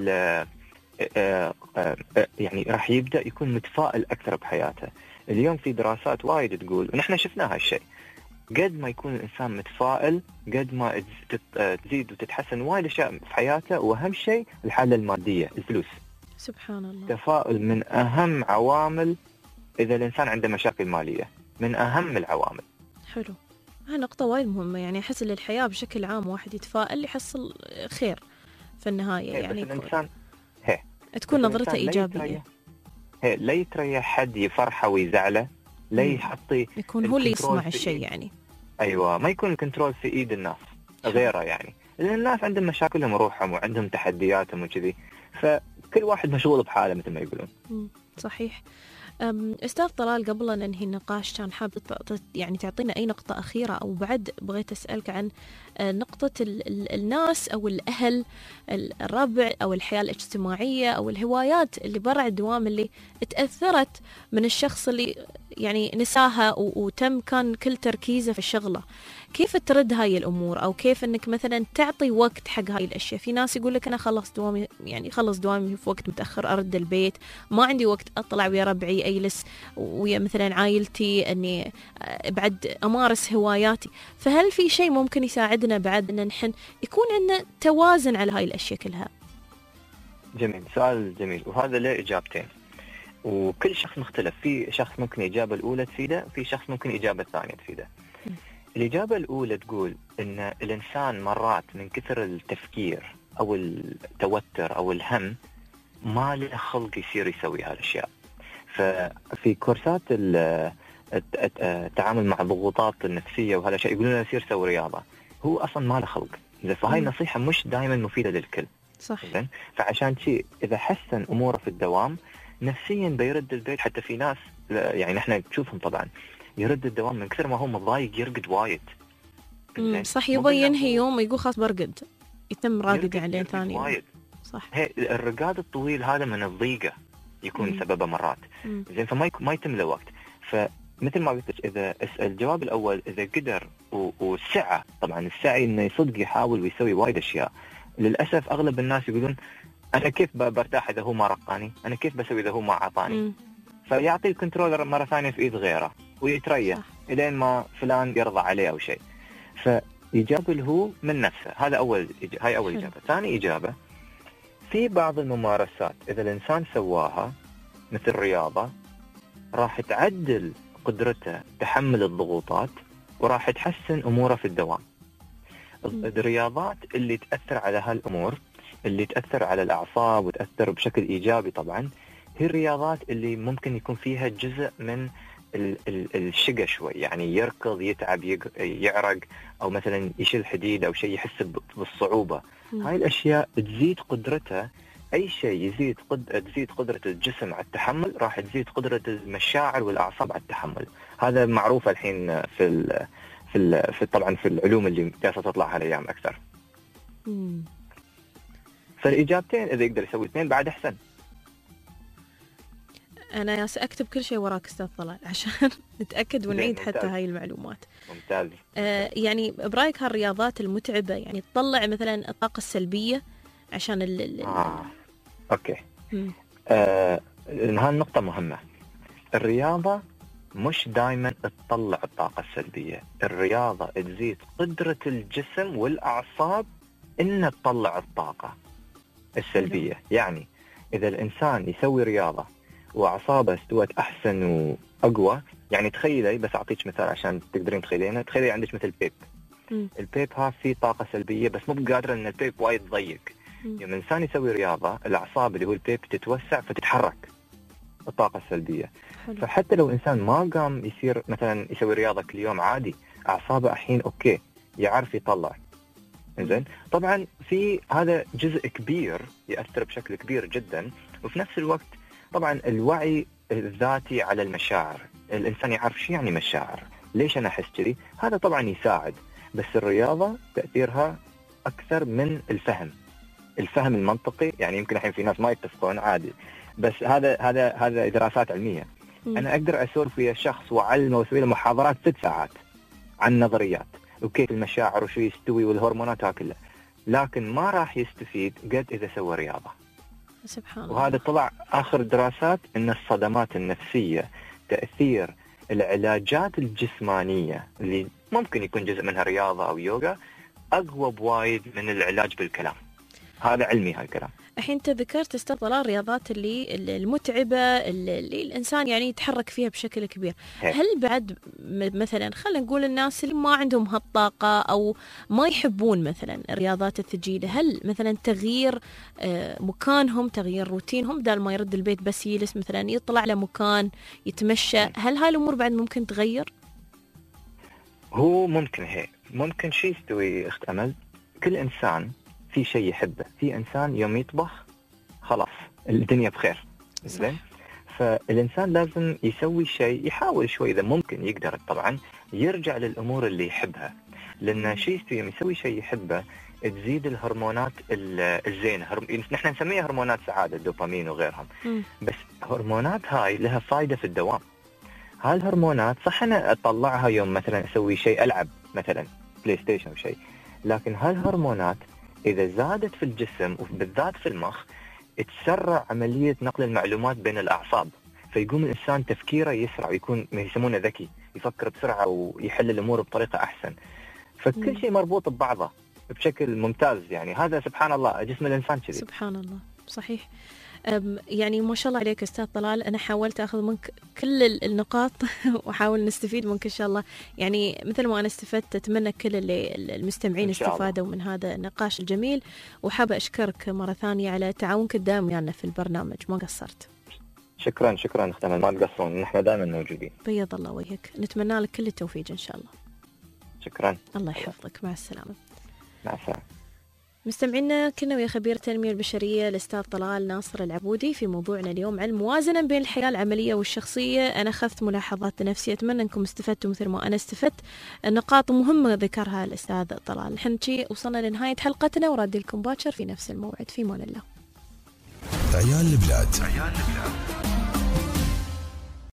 يعني راح يبدا يكون متفائل اكثر بحياته. اليوم في دراسات وايد تقول، ونحن شفنا هالشيء، قد ما يكون الانسان متفائل قد ما تزيد وتتحسن وايد اشياء في حياته، واهم شيء الحاله الماديه، الفلوس. سبحان الله. التفاؤل من اهم عوامل اذا الانسان عنده مشاكل ماليه، من اهم العوامل. حلو، نقطة وايد مهمة. يعني أحس للحياة بشكل عام واحد يتفائل يحصل خير في النهاية. يعني بس الإنسان تكون نظرته إيجابية. لا يتريا حد يفرحه ويزعله، لا يحطي يكون هو اللي يصنع الشيء. يعني أيوة، ما يكون الكنترول في إيد الناس غيره. يعني لأن الناس عندهم مشاكلهم وروحهم وعندهم تحدياتهم وكذي، فكل واحد مشغول بحاله مثل ما يقولون. صحيح. أستاذ طلال، قبل أن ننهي النقاش كان حاب يعني تعطينا أي نقطة أخيرة، أو بعد بغيت أسألك عن نقطة الناس أو الأهل، الربع أو الحياة الاجتماعية أو الهوايات اللي برا الدوام اللي تأثرت من الشخص اللي يعني نساها وتم كان كل تركيزه في الشغلة. كيف ترد هاي الأمور، أو كيف أنك مثلا تعطي وقت حق هاي الأشياء؟ في ناس يقول لك أنا خلص دوامي، يعني خلص دوامي في وقت متأخر، أرد البيت، ما عندي وقت أطلع ويا ربعي أجلس ويا مثلا عائلتي أني بعد أمارس هواياتي. فهل في شيء ممكن يساعدنا بعد أن نحن يكون عندنا توازن على هاي الأشياء كلها؟ جميل، سؤال جميل، وهذا له إجابتين، وكل شخص مختلف. في شخص ممكن الإجابة الأولى تفيده، في شخص ممكن الإجابة الثانية تفيده. الإجابة الأولى تقول إن الإنسان مرات من كثر التفكير أو التوتر أو الهم ما له خلق يصير يسوي هالأشياء. ففي كورسات التعامل مع الضغوطات النفسية وهالأشياء يقولون له يصير سوي رياضة، هو أصلا ما له خلق. فهاي نصيحة مش دائما مفيدة للكل. صح. فعشان شيء إذا حسن أموره في الدوام نفسيا بيرد البيت. حتى في ناس يعني نحن نشوفهم طبعا يرد الدوام من كثر ما هو مضايق يرقد وايد. صح، يبغى ينهي يوم يقول خلاص برقد، يتم راقد يعني ثاني وايد. صح. الرقاد الطويل هذا من الضيقة يكون سببه مرات. زين، فما ما يتم له وقت. فمثل ما قلت لك، إذا الجواب الأول إذا قدر والسعة، طبعا السعي إنه صدق يحاول ويسوي وايد أشياء. للأسف أغلب الناس يقولون أنا كيف برتاح إذا هو ما رقاني، أنا كيف بسوي إذا هو ما عطاني. فيعطي الكنترولر مرة ثانية في إيد غيره ويتريا إلين ما فلان يرضى عليه أو شيء. فيجاب اللي هو من نفسه. هذا هاي أول إجابة. ثاني إجابة، في بعض الممارسات إذا الإنسان سواها مثل رياضة راح تعدل قدرته تحمل الضغوطات وراح تحسن أموره في الدوام. الرياضات اللي تأثر على هالأمور، اللي تأثر على الأعصاب وتأثر بشكل إيجابي طبعا، هي الرياضات اللي ممكن يكون فيها جزء من الشقة شوي، يعني يركض، يتعب، يعرق، أو مثلا يشيل حديد أو شيء يحس بالصعوبة. هاي الأشياء تزيد قدرته. أي شيء تزيد قدرة الجسم على التحمل راح تزيد قدرة المشاعر والأعصاب على التحمل. هذا معروف الحين في طبعا في العلوم اللي جالسة تطلع هالأيام أكثر. فالإجابتين إذا يقدر يسوي اثنين بعد أحسن. أنا سأكتب كل شيء وراك أستاذ طلال عشان نتأكد ونعيد حتى هاي المعلومات. ممتاز. يعني برأيك هالرياضات المتعبة يعني تطلع مثلا الطاقة السلبية عشان أوكي. هالنقطة مهمة. الرياضة مش دائما تطلع الطاقة السلبية، الرياضة تزيد قدرة الجسم والأعصاب إنها تطلع الطاقة السلبية. يعني إذا الإنسان يسوي رياضة وأعصابه استوت أحسن وأقوى، يعني تخيلي، بس أعطيك مثال عشان تقدرين تخيلينها. تخيلي عندك مثل بيب. البيب ها فيه طاقة سلبية بس مو بقادرة إن البيب وايد ضيق. يوم الإنسان يسوي رياضة الأعصاب اللي هو البيب تتوسع فتتحرك الطاقة السلبية. فحتى لو إنسان ما قام يصير مثلا يسوي رياضة كل يوم عادي، أعصابه الحين أوكي، يعرف يطلع. إنزين، طبعا في هذا جزء كبير يأثر بشكل كبير جدا. وفي نفس الوقت طبعا الوعي الذاتي على المشاعر. الإنسان يعرف شو يعني مشاعر، ليش أنا أحس كذي. هذا طبعا يساعد، بس الرياضة تأثيرها أكثر من الفهم المنطقي. يعني يمكن الحين في ناس ما يتفقون عادي، بس هذا دراسات علمية. أنا أقدر أسولف ويا شخص وأعلمه وأسوي له محاضرات 6 ساعات عن نظريات وكيف المشاعر وشو يستوي والهرمونات وكلها، لكن ما راح يستفيد قد إذا سوى رياضة. سبحان الله. وهذا طلع آخر الدراسات أن الصدمات النفسية، تأثير العلاجات الجسمانية اللي ممكن يكون جزء منها رياضة أو يوغا أقوى بوايد من العلاج بالكلام. هذا علمي هالكلام. الحين انت ذكرت استاذ طلال الرياضات اللي المتعبه اللي الانسان يعني يتحرك فيها بشكل كبير. هل بعد مثلا خلينا نقول الناس اللي ما عندهم هالطاقه او ما يحبون مثلا الرياضات الثقيله، هل مثلا تغيير مكانهم، تغيير روتينهم، بدل ما يرد البيت بس يجلس مثلا يطلع لمكان يتمشى، هل هاي الامور بعد ممكن تغير؟ هو ممكن شيء يستوي اخت امل. كل انسان في شيء يحبه. في إنسان يوم يطبخ خلاص الدنيا بخير، زين. فالإنسان لازم يسوي شيء، يحاول شوي إذا ممكن يقدر طبعا يرجع للأمور اللي يحبها، لأن يوم يسوي شيء يحبه تزيد الهرمونات الزينة. نحن نسميها هرمونات سعادة، الدوبامين وغيرهم. بس هرمونات هاي لها فايدة في الدوام. هالهرمونات صح أنا أطلعها يوم مثلا أسوي شيء، ألعب مثلا بلاي ستيشن أو شيء، لكن هالهرمونات إذا زادت في الجسم وبالذات في المخ تسرع عملية نقل المعلومات بين الأعصاب، فيقوم الإنسان تفكيره يسرع ويكون ما يسمونه ذكي، يفكر بسرعة ويحل الأمور بطريقة أحسن. فكل شيء مربوط ببعضه بشكل ممتاز. يعني هذا سبحان الله جسم الإنسان كذي. سبحان الله، صحيح. يعني ما شاء الله عليك أستاذ طلال، أنا حاولت أخذ منك كل النقاط وحاول نستفيد منك إن شاء الله. يعني مثل ما أنا استفدت، أتمنى كل المستمعين استفادوا من هذا النقاش الجميل، وحابة أشكرك مرة ثانية على تعاونك الدائم يعني في البرنامج، ما قصرت. شكرا أختنا، ما تقصرون، نحن دائما موجودين. بيض الله وجهك، نتمنى لك كل التوفيق إن شاء الله. شكرا، الله يحفظك، مع السلامة. مع السلامة. مستمعينا، كنا ويا خبير التنمية البشرية الأستاذ طلال ناصر العبودي في موضوعنا اليوم عن الموازنة بين الحياة العملية والشخصية. أنا أخذت ملاحظات نفسية، أتمنى أنكم استفدتوا مثل ما أنا استفدت. النقاط مهمة ذكرها الأستاذ طلال. نحن وصلنا لنهاية حلقتنا، وراد لكم باكر في نفس الموعد. في مان الله. عيال البلاد.